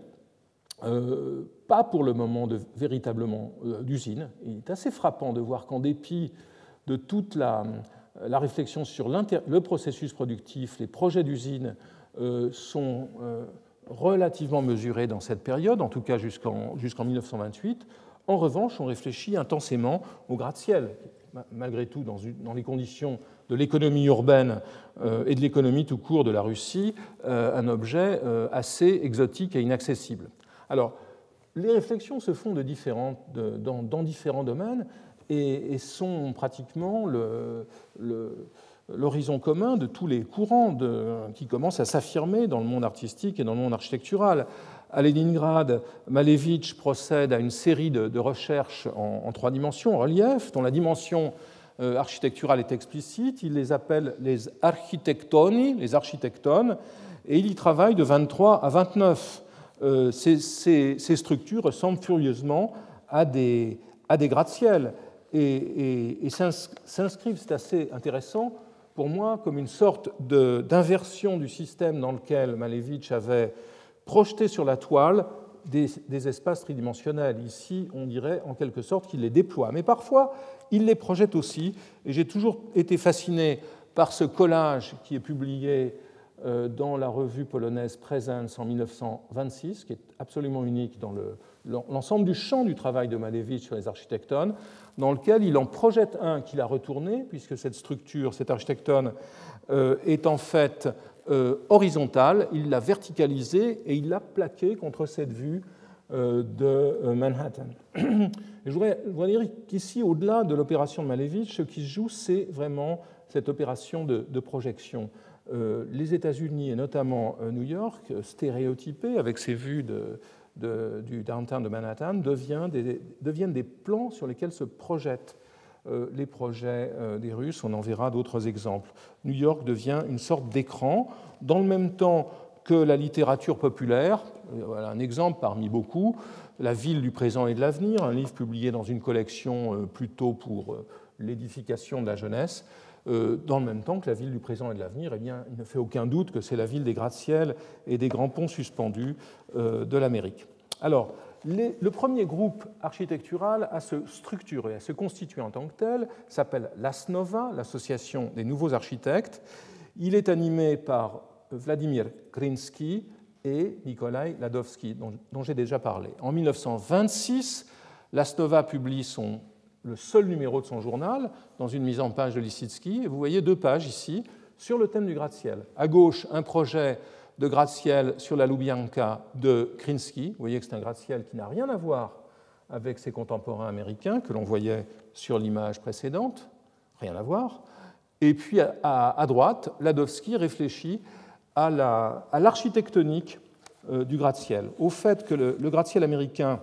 euh, pas pour le moment de, véritablement euh, d'usine. Il est assez frappant de voir qu'en dépit de toute la, la réflexion sur le processus productif, les projets d'usine euh, sont euh, relativement mesurés dans cette période, en tout cas jusqu'en, jusqu'en mille neuf cent vingt-huit. En revanche, on réfléchit intensément au gratte-ciel, malgré tout, dans, une, dans les conditions de l'économie urbaine euh, et de l'économie tout court de la Russie, euh, un objet euh, assez exotique et inaccessible. Alors, les réflexions se font de différentes, de, dans, dans différents domaines et, et sont pratiquement le, le, l'horizon commun de tous les courants de, qui commencent à s'affirmer dans le monde artistique et dans le monde architectural. À Leningrad, Malevitch procède à une série de, de recherches en, en trois dimensions, en relief, dont la dimension euh, architecturale est explicite. Il les appelle les architectoni, les architectones, et il y travaille de vingt-trois à vingt-neuf. Euh, ces, ces, ces structures ressemblent furieusement à des, à des gratte-ciel et, et, et s'inscrivent, c'est assez intéressant pour moi, comme une sorte de, d'inversion du système dans lequel Malevitch avait projeté sur la toile des, des espaces tridimensionnels. Ici, on dirait en quelque sorte qu'il les déploie. Mais parfois, il les projette aussi. Et j'ai toujours été fasciné par ce collage qui est publié dans la revue polonaise Presence en mille neuf cent vingt-six, qui est absolument unique dans le, l'ensemble du champ du travail de Malevitch sur les architectones, dans lequel il en projette un qu'il a retourné, puisque cette structure, cet architectone, euh, est en fait euh, horizontale. Il l'a verticalisé et il l'a plaqué contre cette vue euh, de Manhattan. Et je voudrais, je voudrais dire qu'ici, au-delà de l'opération de Malevitch, ce qui se joue, c'est vraiment cette opération de, de projection. Euh, les États-Unis, et notamment euh, New York, stéréotypés avec ses vues de De, du downtown de Manhattan devient des, deviennent des plans sur lesquels se projettent euh, les projets euh, des Russes. On en verra d'autres exemples. New York devient une sorte d'écran, dans le même temps que la littérature populaire. Voilà un exemple parmi beaucoup, La ville du présent et de l'avenir, un livre publié dans une collection euh, plutôt pour euh, l'édification de la jeunesse. Euh, dans le même temps que la ville du présent et de l'avenir, eh bien, il ne fait aucun doute que c'est la ville des gratte-ciel et des grands ponts suspendus euh, de l'Amérique. Alors, les, le premier groupe architectural à se structurer, à se constituer en tant que tel, s'appelle l'Asnova, l'Association des nouveaux architectes. Il est animé par Vladimir Krinsky et Nikolai Ladovsky, dont, dont j'ai déjà parlé. En mille neuf cent vingt-six, l'Asnova publie son le seul numéro de son journal, dans une mise en page de Lissitsky, et vous voyez deux pages ici sur le thème du gratte-ciel. À gauche, un projet de gratte-ciel sur la Loubianka de Krinsky. Vous voyez que c'est un gratte-ciel qui n'a rien à voir avec ses contemporains américains, que l'on voyait sur l'image précédente, rien à voir. Et puis à, à, à droite, Ladovsky réfléchit à, la, à l'architectonique euh, du gratte-ciel, au fait que le, le gratte-ciel américain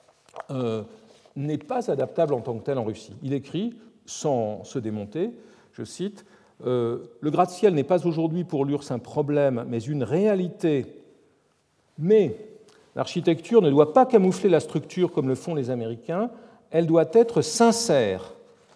euh, n'est pas adaptable en tant que tel en Russie. Il écrit, sans se démonter, je cite, euh, « Le gratte-ciel n'est pas aujourd'hui pour l'U R S S un problème, mais une réalité. Mais l'architecture ne doit pas camoufler la structure comme le font les Américains, elle doit être sincère.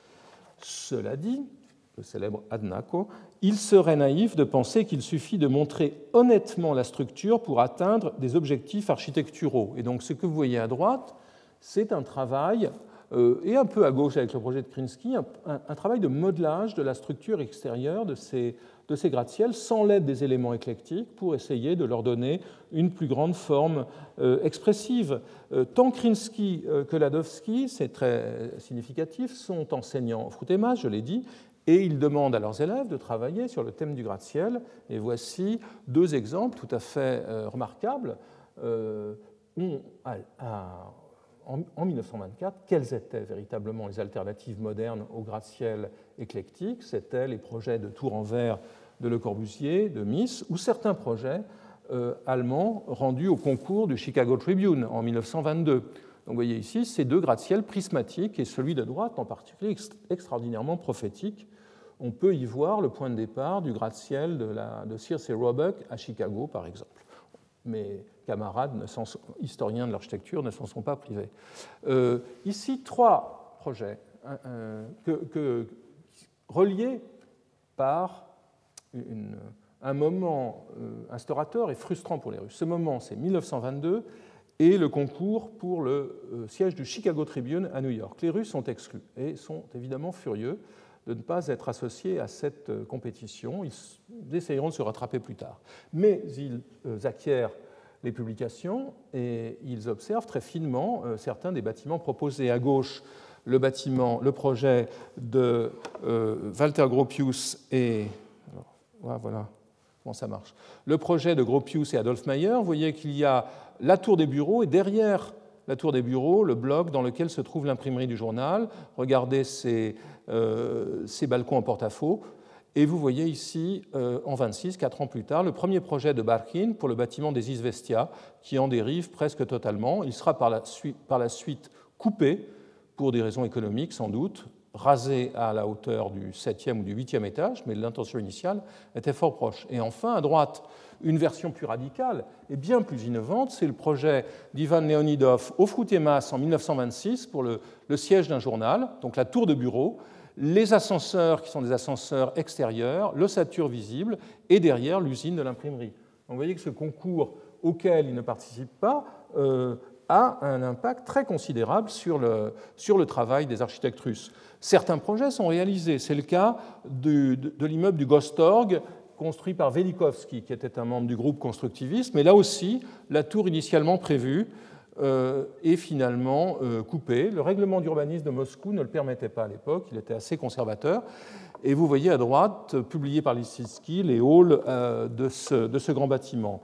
Cela dit, le célèbre Adnako, il serait naïf de penser qu'il suffit de montrer honnêtement la structure pour atteindre des objectifs architecturaux. » Et donc ce que vous voyez à droite, c'est un travail, euh, et un peu à gauche avec le projet de Krinsky, un, un, un travail de modelage de la structure extérieure de ces, de ces gratte-ciels sans l'aide des éléments éclectiques pour essayer de leur donner une plus grande forme euh, expressive. Euh, tant Krinsky euh, que Ladowski, c'est très significatif, sont enseignants Frutemas, je l'ai dit, et ils demandent à leurs élèves de travailler sur le thème du gratte-ciel. Et voici deux exemples tout à fait euh, remarquables. Euh, on, à, à, en, en mille neuf cent vingt-quatre, quelles étaient véritablement les alternatives modernes au gratte-ciel éclectique? C'était les projets de tour en verre de Le Corbusier, de Mies, ou certains projets euh, allemands rendus au concours du Chicago Tribune en mille neuf cent vingt-deux. Donc vous voyez ici ces deux gratte-ciels prismatiques, et celui de droite en particulier extraordinairement prophétique. On peut y voir le point de départ du gratte-ciel de, la, de Sears et Roebuck à Chicago, par exemple. Mes camarades historiens de l'architecture ne s'en sont pas privés. Euh, ici, trois projets euh, que, que, reliés par une, un moment euh, instaurateur et frustrant pour les Russes. Ce moment, c'est mille neuf cent vingt-deux et le concours pour le euh, siège du Chicago Tribune à New York. Les Russes sont exclus et sont évidemment furieux de ne pas être associés à cette euh, compétition. Ils essayeront de se rattraper plus tard. Mais ils euh, acquièrent les publications et ils observent très finement euh, certains des bâtiments proposés. À gauche, le bâtiment, le projet de euh, Walter Gropius et... Alors, voilà comment ça marche. Le projet de Gropius et Adolf Meyer, vous voyez qu'il y a la tour des bureaux et derrière la tour des bureaux, le bloc dans lequel se trouve l'imprimerie du journal. Regardez ces, euh, ces balcons en porte-à-faux. Et vous voyez ici, euh, en vingt-six, quatre ans plus tard, le premier projet de Barkhin pour le bâtiment des Izvestia, qui en dérive presque totalement. Il sera par la suite, par la suite coupé, pour des raisons économiques sans doute, rasé à la hauteur du septième ou du huitième étage, mais l'intention initiale était fort proche. Et enfin, à droite, une version plus radicale et bien plus innovante, c'est le projet d'Ivan Leonidov au Frutemas en mille neuf cent vingt-six pour le, le siège d'un journal, donc la tour de bureau, les ascenseurs qui sont des ascenseurs extérieurs, l'ossature visible et derrière l'usine de l'imprimerie. Donc vous voyez que ce concours auquel il ne participe pas euh, a un impact très considérable sur le, sur le travail des architectes russes. Certains projets sont réalisés. C'est le cas de, de, de l'immeuble du Gostorg, construit par Velikovsky, qui était un membre du groupe constructiviste, mais là aussi, la tour initialement prévue euh, est finalement euh, coupée. Le règlement d'urbanisme de Moscou ne le permettait pas à l'époque, il était assez conservateur. Et vous voyez à droite, publié par Lissitsky, les halls euh, de, ce, de ce grand bâtiment.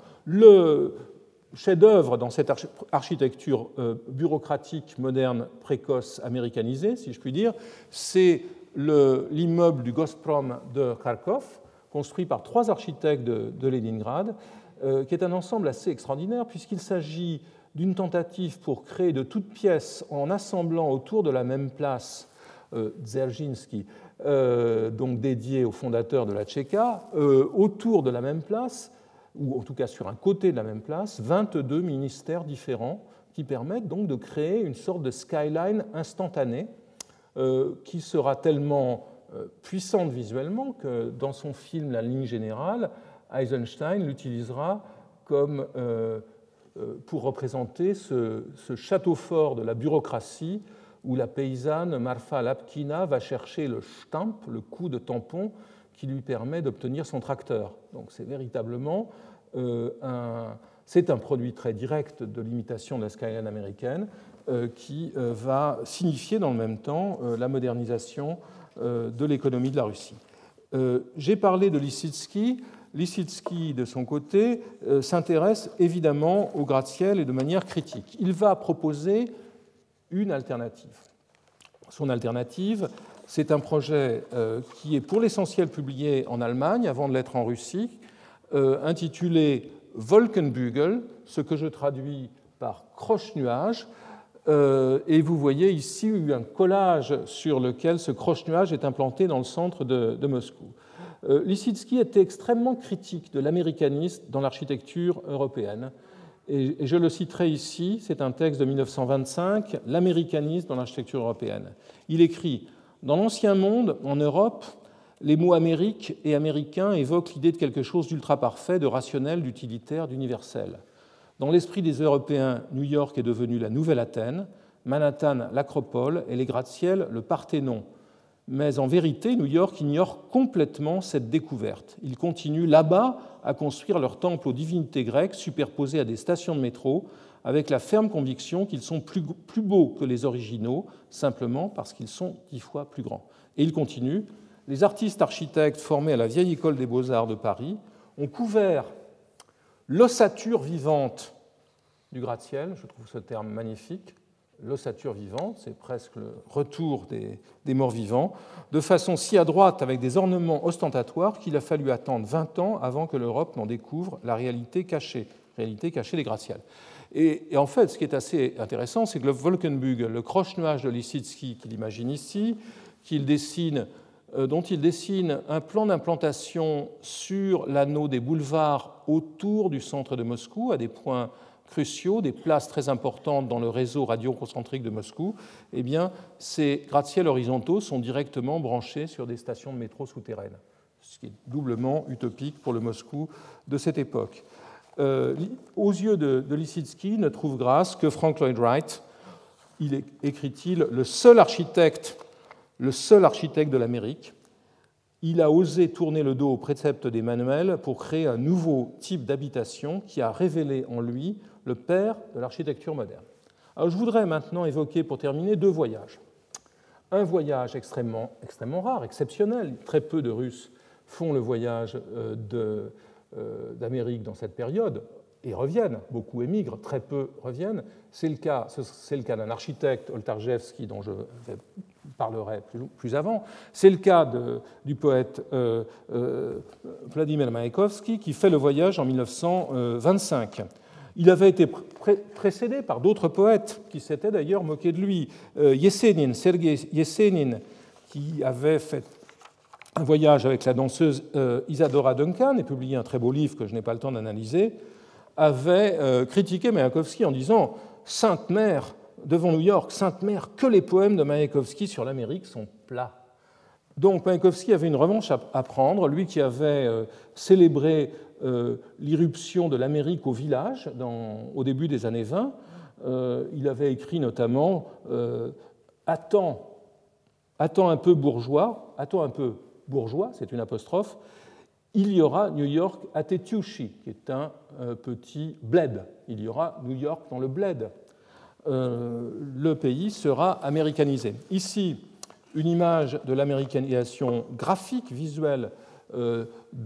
Le chef-d'œuvre dans cette architecture euh, bureaucratique, moderne, précoce, américanisée, si je puis dire, c'est l'immeuble du Gazprom de Kharkov, construit par trois architectes de, de Leningrad, euh, qui est un ensemble assez extraordinaire puisqu'il s'agit d'une tentative pour créer de toutes pièces en assemblant autour de la même place euh, Dzerzhinsky, euh, donc dédié au fondateur de la Tchéka, euh, autour de la même place, ou en tout cas sur un côté de la même place, vingt-deux ministères différents qui permettent donc de créer une sorte de skyline instantanée euh, qui sera tellement puissante visuellement que dans son film La ligne générale, Eisenstein l'utilisera comme, euh, pour représenter ce, ce château fort de la bureaucratie où la paysanne Marfa Lapkina va chercher le stamp, le coup de tampon qui lui permet d'obtenir son tracteur. Donc c'est véritablement euh, un, c'est un produit très direct de l'imitation de la skyline américaine euh, qui euh, va signifier dans le même temps euh, la modernisation de l'économie de la Russie. Euh, J'ai parlé de Lissitsky. Lissitsky, de son côté, euh, s'intéresse évidemment au gratte-ciel et de manière critique. Il va proposer une alternative. Son alternative, c'est un projet euh, qui est pour l'essentiel publié en Allemagne avant de l'être en Russie, euh, intitulé Wolkenbügel, ce que je traduis par croche-nuage. Euh, et vous voyez ici un collage sur lequel ce croche-nuage est implanté dans le centre de, de Moscou. Euh, Lissitsky était extrêmement critique de l'américanisme dans l'architecture européenne. Et, et je le citerai ici, c'est un texte de mille neuf cent vingt-cinq, L'américanisme dans l'architecture européenne. Il écrit « Dans l'ancien monde, en Europe, les mots Amérique et américain évoquent l'idée de quelque chose d'ultra-parfait, de rationnel, d'utilitaire, d'universel. Dans l'esprit des Européens, New York est devenu la nouvelle Athènes, Manhattan l'Acropole et les gratte-ciels le Parthénon. mais en vérité, New York ignore complètement cette découverte. Ils continuent là-bas à construire leurs temples aux divinités grecques superposés à des stations de métro, avec la ferme conviction qu'ils sont plus, plus beaux que les originaux, simplement parce qu'ils sont dix fois plus grands. Et ils continuent. Les artistes architectes formés à la vieille école des beaux-arts de Paris ont couvert l'ossature vivante du gratte-ciel, je trouve ce terme magnifique, l'ossature vivante, c'est presque le retour des, des morts vivants, de façon si adroite avec des ornements ostentatoires qu'il a fallu attendre vingt ans avant que l'Europe n'en découvre la réalité cachée, réalité cachée des gratte-ciels. Et, et en fait, ce qui est assez intéressant, c'est que le Wolkenbügel, le croche-nuage de Lissitzky qu'il imagine ici, qu'il dessine, euh, dont il dessine un plan d'implantation sur l'anneau des boulevards autour du centre de Moscou, à des points cruciaux, des places très importantes dans le réseau radioconcentrique de Moscou, eh bien, ces gratte-ciels horizontaux sont directement branchés sur des stations de métro souterraines, ce qui est doublement utopique pour le Moscou de cette époque. Euh, aux yeux de, de Lissitzky, ne trouve grâce que Frank Lloyd Wright. Il est, écrit-il, le seul architecte, le seul architecte de l'Amérique. Il a osé tourner le dos aux préceptes d'Emmanuel pour créer un nouveau type d'habitation qui a révélé en lui le père de l'architecture moderne. Alors, je voudrais maintenant évoquer, pour terminer, deux voyages. Un voyage extrêmement, extrêmement rare, exceptionnel. Très peu de Russes font le voyage de, euh, d'Amérique dans cette période et reviennent. Beaucoup émigrent, très peu reviennent. C'est le cas, c'est le cas d'un architecte, Oltarjevski, dont je parlerai plus, plus avant. C'est le cas de, du poète euh, euh, Vladimir Mayakovsky, qui fait le voyage en mille neuf cent vingt-cinq. Il avait été pré- précédé par d'autres poètes qui s'étaient d'ailleurs moqués de lui. Euh, Yesenin, Sergei Yesenin, qui avait fait un voyage avec la danseuse euh, Isadora Duncan et publié un très beau livre que je n'ai pas le temps d'analyser, avait euh, critiqué Mayakovsky en disant « Sainte Mère, devant New York, Sainte Mère, que les poèmes de Mayakovsky sur l'Amérique sont plats ». Donc Mayakovsky avait une revanche à prendre, lui qui avait euh, célébré euh, l'irruption de l'Amérique au village dans, au début des années vingt. Euh, il avait écrit notamment euh, « Attends, attends un peu bourgeois, attends un peu bourgeois, c'est une apostrophe, il y aura New York à Tetushi, qui est un euh, petit bled. Il y aura New York dans le bled. Euh, le pays sera américanisé. » Ici, une image de l'américanisation graphique, visuelle euh,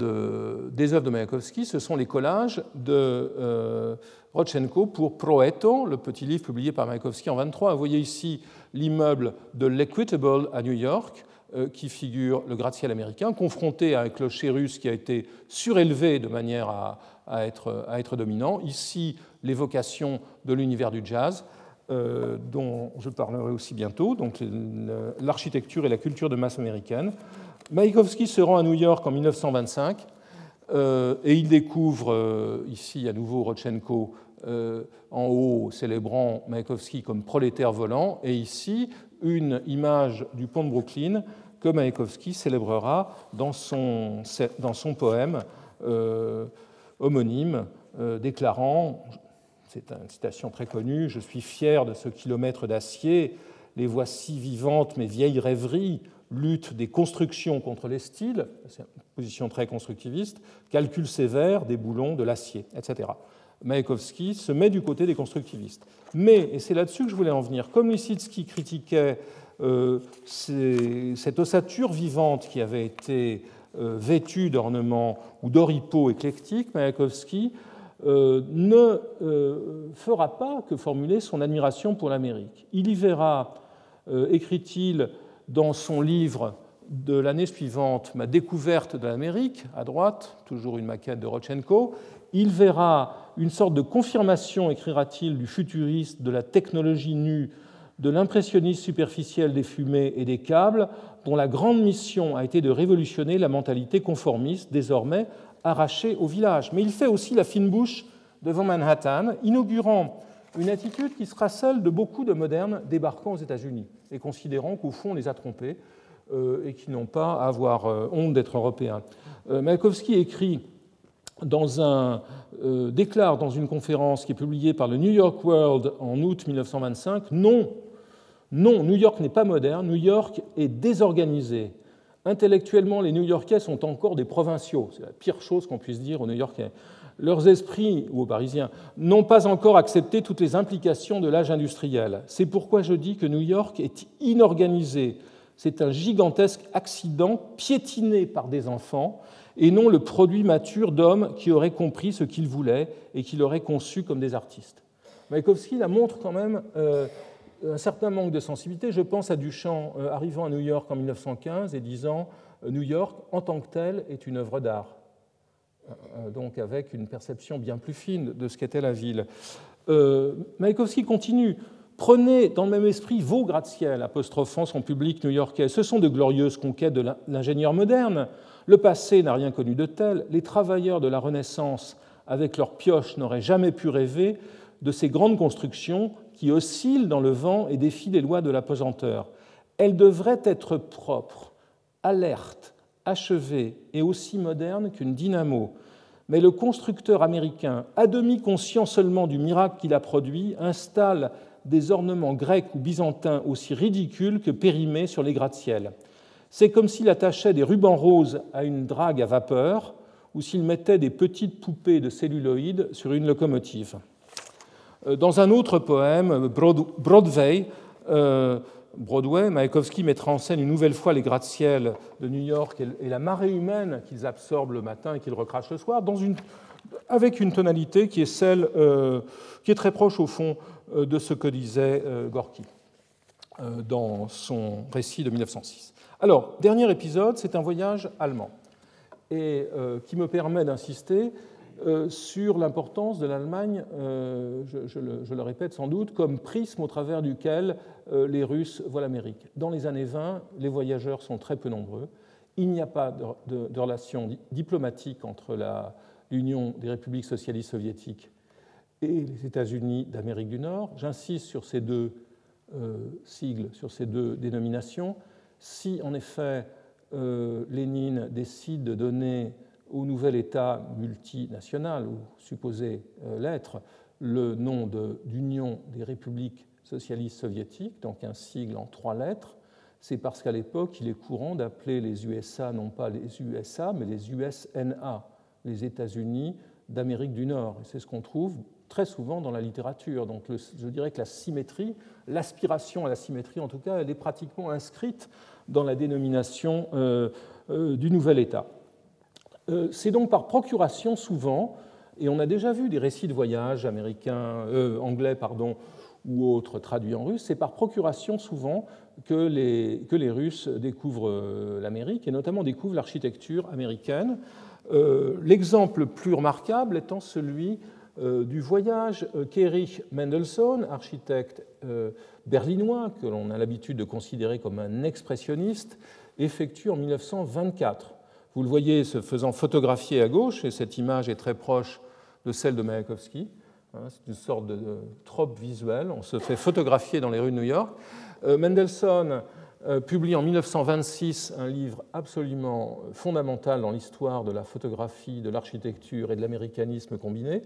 de, des œuvres de Mayakovsky. Ce sont les collages de euh, Rodchenko pour Proeto, le petit livre publié par Mayakovsky en vingt-trois. Vous voyez ici l'immeuble de l'Equitable à New York, euh, qui figure le gratte-ciel américain, confronté à un clocher russe qui a été surélevé de manière à, à, être, à être dominant. Ici, l'évocation de l'univers du jazz, Euh, dont je parlerai aussi bientôt, donc l'architecture et la culture de masse américaine. Mayakovsky se rend à New York en mille neuf cent vingt-cinq euh, et il découvre euh, ici à nouveau Rodchenko euh, en haut célébrant Mayakovsky comme prolétaire volant, et ici une image du pont de Brooklyn que Mayakovsky célébrera dans son, dans son poème euh, homonyme euh, déclarant, c'est une citation très connue, « Je suis fier de ce kilomètre d'acier, les voici vivantes mes vieilles rêveries, lutte des constructions contre les styles, c'est une position très constructiviste, calcul sévère des boulons, de l'acier, et cetera » Mayakovsky se met du côté des constructivistes. Mais, et c'est là-dessus que je voulais en venir, comme Lissitzky critiquait euh, ces, cette ossature vivante qui avait été euh, vêtue d'ornements ou d'oripeaux éclectiques, Mayakovsky Euh, ne euh, fera pas que formuler son admiration pour l'Amérique. Il y verra, euh, écrit-il dans son livre de l'année suivante, Ma découverte de l'Amérique, à droite, toujours une maquette de Rodchenko, il verra une sorte de confirmation, écrira-t-il, du futuriste, de la technologie nue, de l'impressionniste superficiel des fumées et des câbles, dont la grande mission a été de révolutionner la mentalité conformiste, désormais arraché au village. Mais il fait aussi la fine bouche devant Manhattan, inaugurant une attitude qui sera celle de beaucoup de modernes débarquant aux États-Unis et considérant qu'au fond on les a trompés euh, et qui n'ont pas à avoir euh, honte d'être européens. Euh, Mayakovsky écrit dans un euh, déclare dans une conférence qui est publiée par le New York World en août mille neuf cent vingt-cinq, non, Non, New York n'est pas moderne, New York est désorganisé. Intellectuellement, les New-Yorkais sont encore des provinciaux. C'est la pire chose qu'on puisse dire aux New-Yorkais. Leurs esprits, ou aux Parisiens, n'ont pas encore accepté toutes les implications de l'âge industriel. C'est pourquoi je dis que New York est inorganisé. C'est un gigantesque accident piétiné par des enfants et non le produit mature d'hommes qui auraient compris ce qu'ils voulaient et qui l'auraient conçu comme des artistes. Mayakovsky la montre quand même euh, un certain manque de sensibilité. Je pense à Duchamp euh, arrivant à New York en mille neuf cent quinze et disant euh, « New York, en tant que telle, est une œuvre d'art ». Donc avec une perception bien plus fine de ce qu'était la ville. Euh, Mayakovsky continue. Prenez dans le même esprit vos gratte-ciel, apostrophant son public new-yorkais. Ce sont de glorieuses conquêtes de l'ingénieur moderne. Le passé n'a rien connu de tel. Les travailleurs de la Renaissance, avec leurs pioches, n'auraient jamais pu rêver de ces grandes constructions qui oscillent dans le vent et défient les lois de la pesanteur. Elles devraient être propres, alertes, achevée et aussi moderne qu'une dynamo. Mais le constructeur américain, à demi conscient seulement du miracle qu'il a produit, installe des ornements grecs ou byzantins aussi ridicules que périmés sur les gratte-ciel. C'est comme s'il attachait des rubans roses à une drague à vapeur ou s'il mettait des petites poupées de celluloïd sur une locomotive. Dans un autre poème, Broadway, euh, Broadway, Mayakovsky mettra en scène une nouvelle fois les gratte-ciel de New York et la marée humaine qu'ils absorbent le matin et qu'ils recrachent le soir, dans une, avec une tonalité qui est celle euh, qui est très proche au fond euh, de ce que disait euh, Gorky euh, dans son récit de mille neuf cent six. Alors, dernier épisode, c'est un voyage allemand et euh, qui me permet d'insister Euh, sur l'importance de l'Allemagne, euh, je, je, le, je le répète sans doute, comme prisme au travers duquel euh, les Russes voient l'Amérique. Dans les années vingt, les voyageurs sont très peu nombreux. Il n'y a pas de, de, de relation diplomatique entre la, l'Union des républiques socialistes soviétiques et les États-Unis d'Amérique du Nord. J'insiste sur ces deux euh, sigles, sur ces deux dénominations. Si, en effet, euh, Lénine décide de donner au nouvel État multinational, ou supposé l'être, le nom de, d'Union des républiques socialistes soviétiques, donc un sigle en trois lettres, c'est parce qu'à l'époque, il est courant d'appeler les U S A non pas les U S A, mais les U S N A, les États-Unis d'Amérique du Nord. Et c'est ce qu'on trouve très souvent dans la littérature. Donc le, je dirais que la symétrie, l'aspiration à la symétrie, en tout cas, elle est pratiquement inscrite dans la dénomination euh, euh, du nouvel État. C'est donc par procuration souvent, et on a déjà vu des récits de voyage américains, euh, anglais pardon, ou autres traduits en russe, c'est par procuration souvent que les, que les Russes découvrent l'Amérique et notamment découvrent l'architecture américaine. Euh, l'exemple le plus remarquable étant celui euh, du voyage qu'Erich Mendelssohn, architecte euh, berlinois, que l'on a l'habitude de considérer comme un expressionniste, effectue en mille neuf cent vingt-quatre. Vous le voyez se faisant photographier à gauche, et cette image est très proche de celle de Mayakovsky. C'est une sorte de trope visuelle. On se fait photographier dans les rues de New York. Mendelssohn publie en mille neuf cent vingt-six un livre absolument fondamental dans l'histoire de la photographie, de l'architecture et de l'américanisme combiné.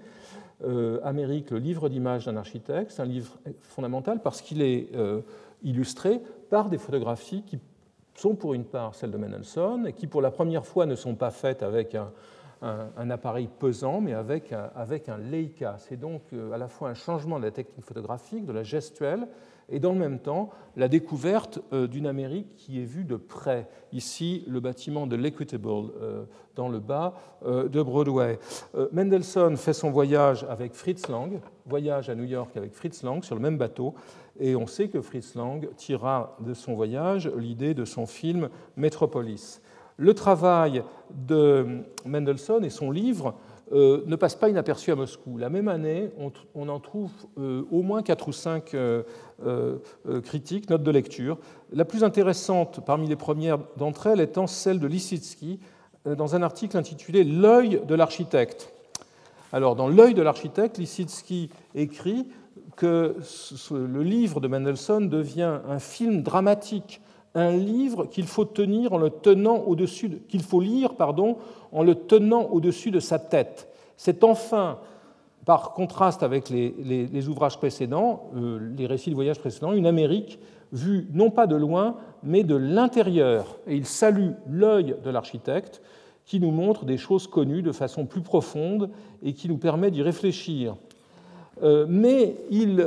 Amérique, le livre d'images d'un architecte. C'est un livre fondamental parce qu'il est illustré par des photographies qui sont pour une part celles de Mendelssohn et qui pour la première fois ne sont pas faites avec un, un, un appareil pesant mais avec un, avec un Leica. C'est donc à la fois un changement de la technique photographique, de la gestuelle et dans le même temps la découverte d'une Amérique qui est vue de près. Ici, le bâtiment de l'Equitable dans le bas de Broadway. Mendelssohn fait son voyage avec Fritz Lang, voyage à New York avec Fritz Lang sur le même bateau. Et on sait que Fritz Lang tira de son voyage l'idée de son film Metropolis. Le travail de Mendelssohn et son livre euh, ne passent pas inaperçus à Moscou. La même année, on, on en trouve euh, au moins quatre ou cinq euh, euh, critiques, notes de lecture. La plus intéressante parmi les premières d'entre elles étant celle de Lissitsky euh, dans un article intitulé « L'œil de l'architecte ». Alors, dans « L'œil de l'architecte », Lissitsky écrit que le livre de Mendelssohn devient un film dramatique, un livre qu'il faut tenir en le tenant au-dessus de, qu'il faut lire, pardon, en le tenant au-dessus de sa tête. C'est enfin, par contraste avec les, les, les ouvrages précédents, euh, les récits de voyage précédents, une Amérique vue non pas de loin, mais de l'intérieur. Et il salue l'œil de l'architecte qui nous montre des choses connues de façon plus profonde et qui nous permet d'y réfléchir. Euh, mais il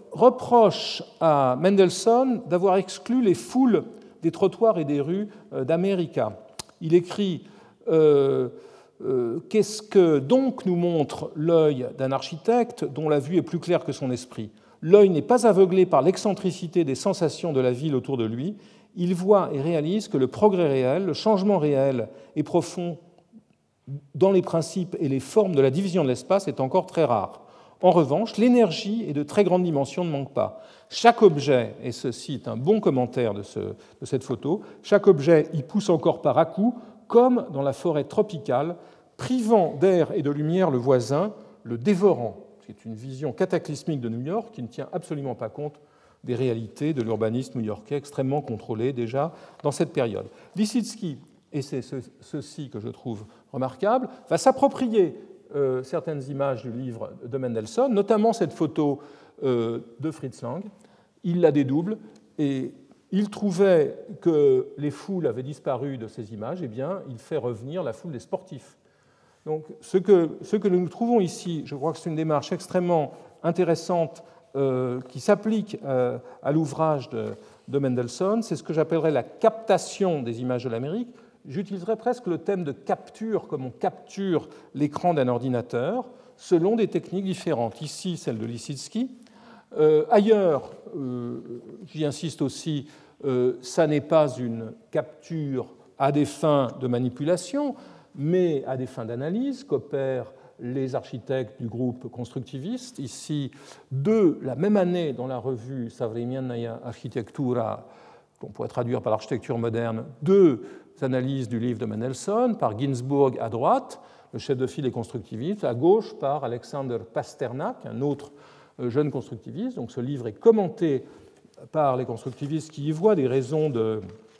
reproche à Mendelssohn d'avoir exclu les foules des trottoirs et des rues d'Amérique. Il écrit euh, euh, « Qu'est-ce que donc nous montre l'œil d'un architecte dont la vue est plus claire que son esprit ? L'œil n'est pas aveuglé par l'excentricité des sensations de la ville autour de lui. Il voit et réalise que le progrès réel, le changement réel et profond dans les principes et les formes de la division de l'espace est encore très rare. En revanche, l'énergie et de très grandes dimensions ne manquent pas. Chaque objet, et ceci est un bon commentaire de, ce, de cette photo, chaque objet y pousse encore par à-coups, comme dans la forêt tropicale, privant d'air et de lumière le voisin, le dévorant. C'est une vision cataclysmique de New York qui ne tient absolument pas compte des réalités de l'urbanisme new-yorkais extrêmement contrôlé déjà dans cette période. Lissitzky, et c'est ce, ceci que je trouve remarquable, va s'approprier euh, certaines images du livre de Mendelssohn, notamment cette photo euh, de Fritz Lang. Il la dédouble et il trouvait que les foules avaient disparu de ces images, et bien il fait revenir la foule des sportifs. Donc ce que, ce que nous trouvons ici, je crois que c'est une démarche extrêmement intéressante euh, qui s'applique euh, à l'ouvrage de, de Mendelssohn, c'est ce que j'appellerais la captation des images de l'Amérique. J'utiliserais presque le thème de capture, comme on capture l'écran d'un ordinateur, selon des techniques différentes. Ici, celle de Lissitzky. Euh, ailleurs, euh, j'y insiste aussi, euh, ça n'est pas une capture à des fins de manipulation, mais à des fins d'analyse qu'opèrent les architectes du groupe constructiviste. Ici, de la même année, dans la revue Savremennaya Architektura, qu'on pourrait traduire par l'architecture moderne, deux analyses du livre de Mendelssohn, par Ginsburg à droite, le chef de file des constructivistes, à gauche par Alexander Pasternak, un autre jeune constructiviste. Donc ce livre est commenté par les constructivistes qui y voient des raisons de,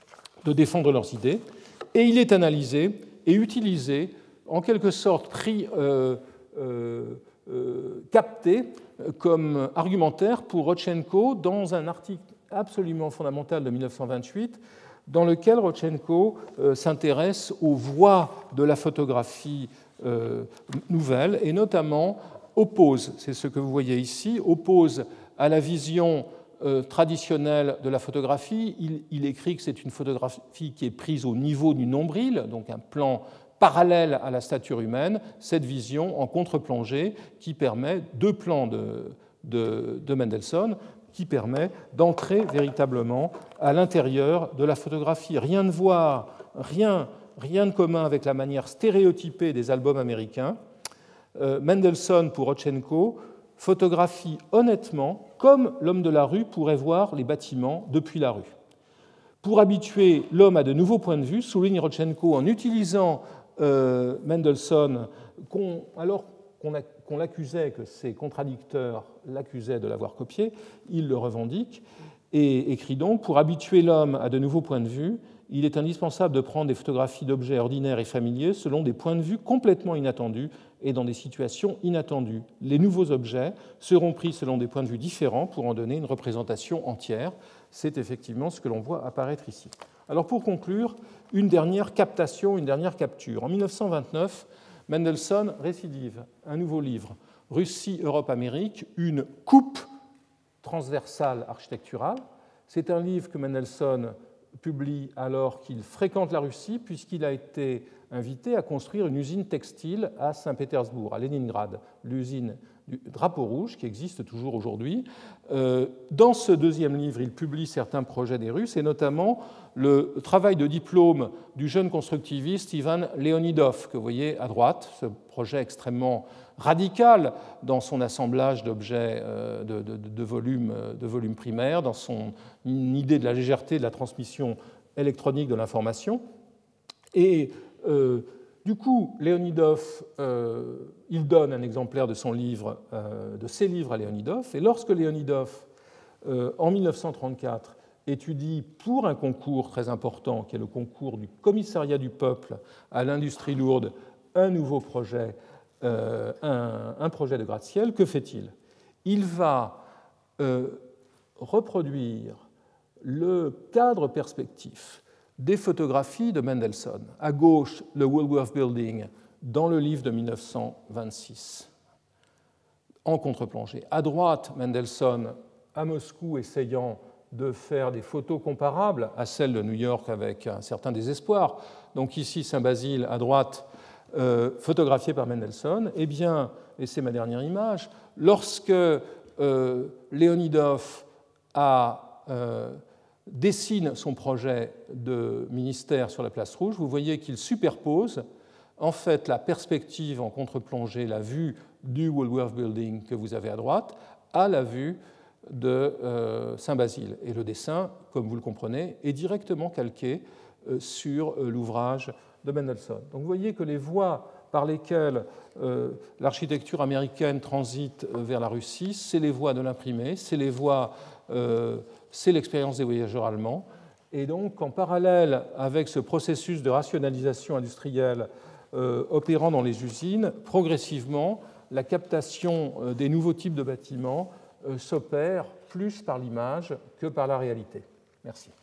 de défendre leurs idées, et il est analysé et utilisé, en quelque sorte pris, euh, euh, euh, capté comme argumentaire pour Rodchenko dans un article absolument fondamental de mille neuf cent vingt-huit, dans lequel Rodchenko euh, s'intéresse aux voies de la photographie euh, nouvelle, et notamment oppose, c'est ce que vous voyez ici, oppose à la vision euh, traditionnelle de la photographie. Il, il écrit que c'est une photographie qui est prise au niveau du nombril, donc un plan parallèle à la stature humaine, cette vision en contre-plongée qui permet, deux plans de, de, de Mendelssohn, qui permet d'entrer véritablement à l'intérieur de la photographie. Rien de voir, rien, rien de commun avec la manière stéréotypée des albums américains. Euh, Mendelssohn, pour Rodchenko, photographie honnêtement comme l'homme de la rue pourrait voir les bâtiments depuis la rue. Pour habituer l'homme à de nouveaux points de vue, souligne Rodchenko en utilisant euh, Mendelssohn, qu'on, alors qu'on, a, qu'on l'accusait, que ses contradicteurs l'accusaient de l'avoir copié, il le revendique et écrit donc « Pour habituer l'homme à de nouveaux points de vue, il est indispensable de prendre des photographies d'objets ordinaires et familiers selon des points de vue complètement inattendus et dans des situations inattendues. Les nouveaux objets seront pris selon des points de vue différents pour en donner une représentation entière. » C'est effectivement ce que l'on voit apparaître ici. Alors pour conclure, une dernière captation, une dernière capture. En mille neuf cent vingt-neuf, Mendelssohn récidive un nouveau livre, Russie, Europe, Amérique, une coupe transversale architecturale. C'est un livre que Mendelssohn publie alors qu'il fréquente la Russie, puisqu'il a été invité à construire une usine textile à Saint-Pétersbourg, à Leningrad, l'usine du drapeau rouge qui existe toujours aujourd'hui. Dans ce deuxième livre, il publie certains projets des Russes, et notamment le travail de diplôme du jeune constructiviste Ivan Leonidov, que vous voyez à droite, ce projet extrêmement radical dans son assemblage d'objets de, de, de, volumes, de volumes primaires, dans son idée de la légèreté de la transmission électronique de l'information. Et euh, du coup, Leonidov, euh, il donne un exemplaire de son livre, euh, de ses livres à Leonidov, et lorsque Leonidov, euh, en mille neuf cent trente-quatre, étudie pour un concours très important, qui est le concours du Commissariat du Peuple à l'industrie lourde, un nouveau projet, euh, un, un projet de gratte-ciel, que fait-il ? Il va euh, reproduire le cadre perspectif des photographies de Mendelssohn. À gauche, le Woolworth Building dans le livre de mille neuf cent vingt-six, en contre-plongée. À droite, Mendelssohn à Moscou essayant de faire des photos comparables à celles de New York avec un certain désespoir. Donc ici, Saint-Basile à droite, euh, photographié par Mendelssohn. Eh bien, et c'est ma dernière image, lorsque euh, Léonidov a, euh, dessine son projet de ministère sur la place rouge, vous voyez qu'il superpose en fait la perspective en contre-plongée, la vue du Woolworth Building que vous avez à droite, à la vue de euh, Saint-Basile. Et le dessin, comme vous le comprenez, est directement calqué euh, sur euh, l'ouvrage de Mendelssohn. Donc vous voyez que les voies par lesquelles euh, l'architecture américaine transite vers la Russie, c'est les voies de l'imprimé, c'est les voies, euh, c'est l'expérience des voyageurs allemands. Et donc, en parallèle avec ce processus de rationalisation industrielle euh, opérant dans les usines, progressivement, la captation euh, des nouveaux types de bâtiments s'opère plus par l'image que par la réalité. Merci.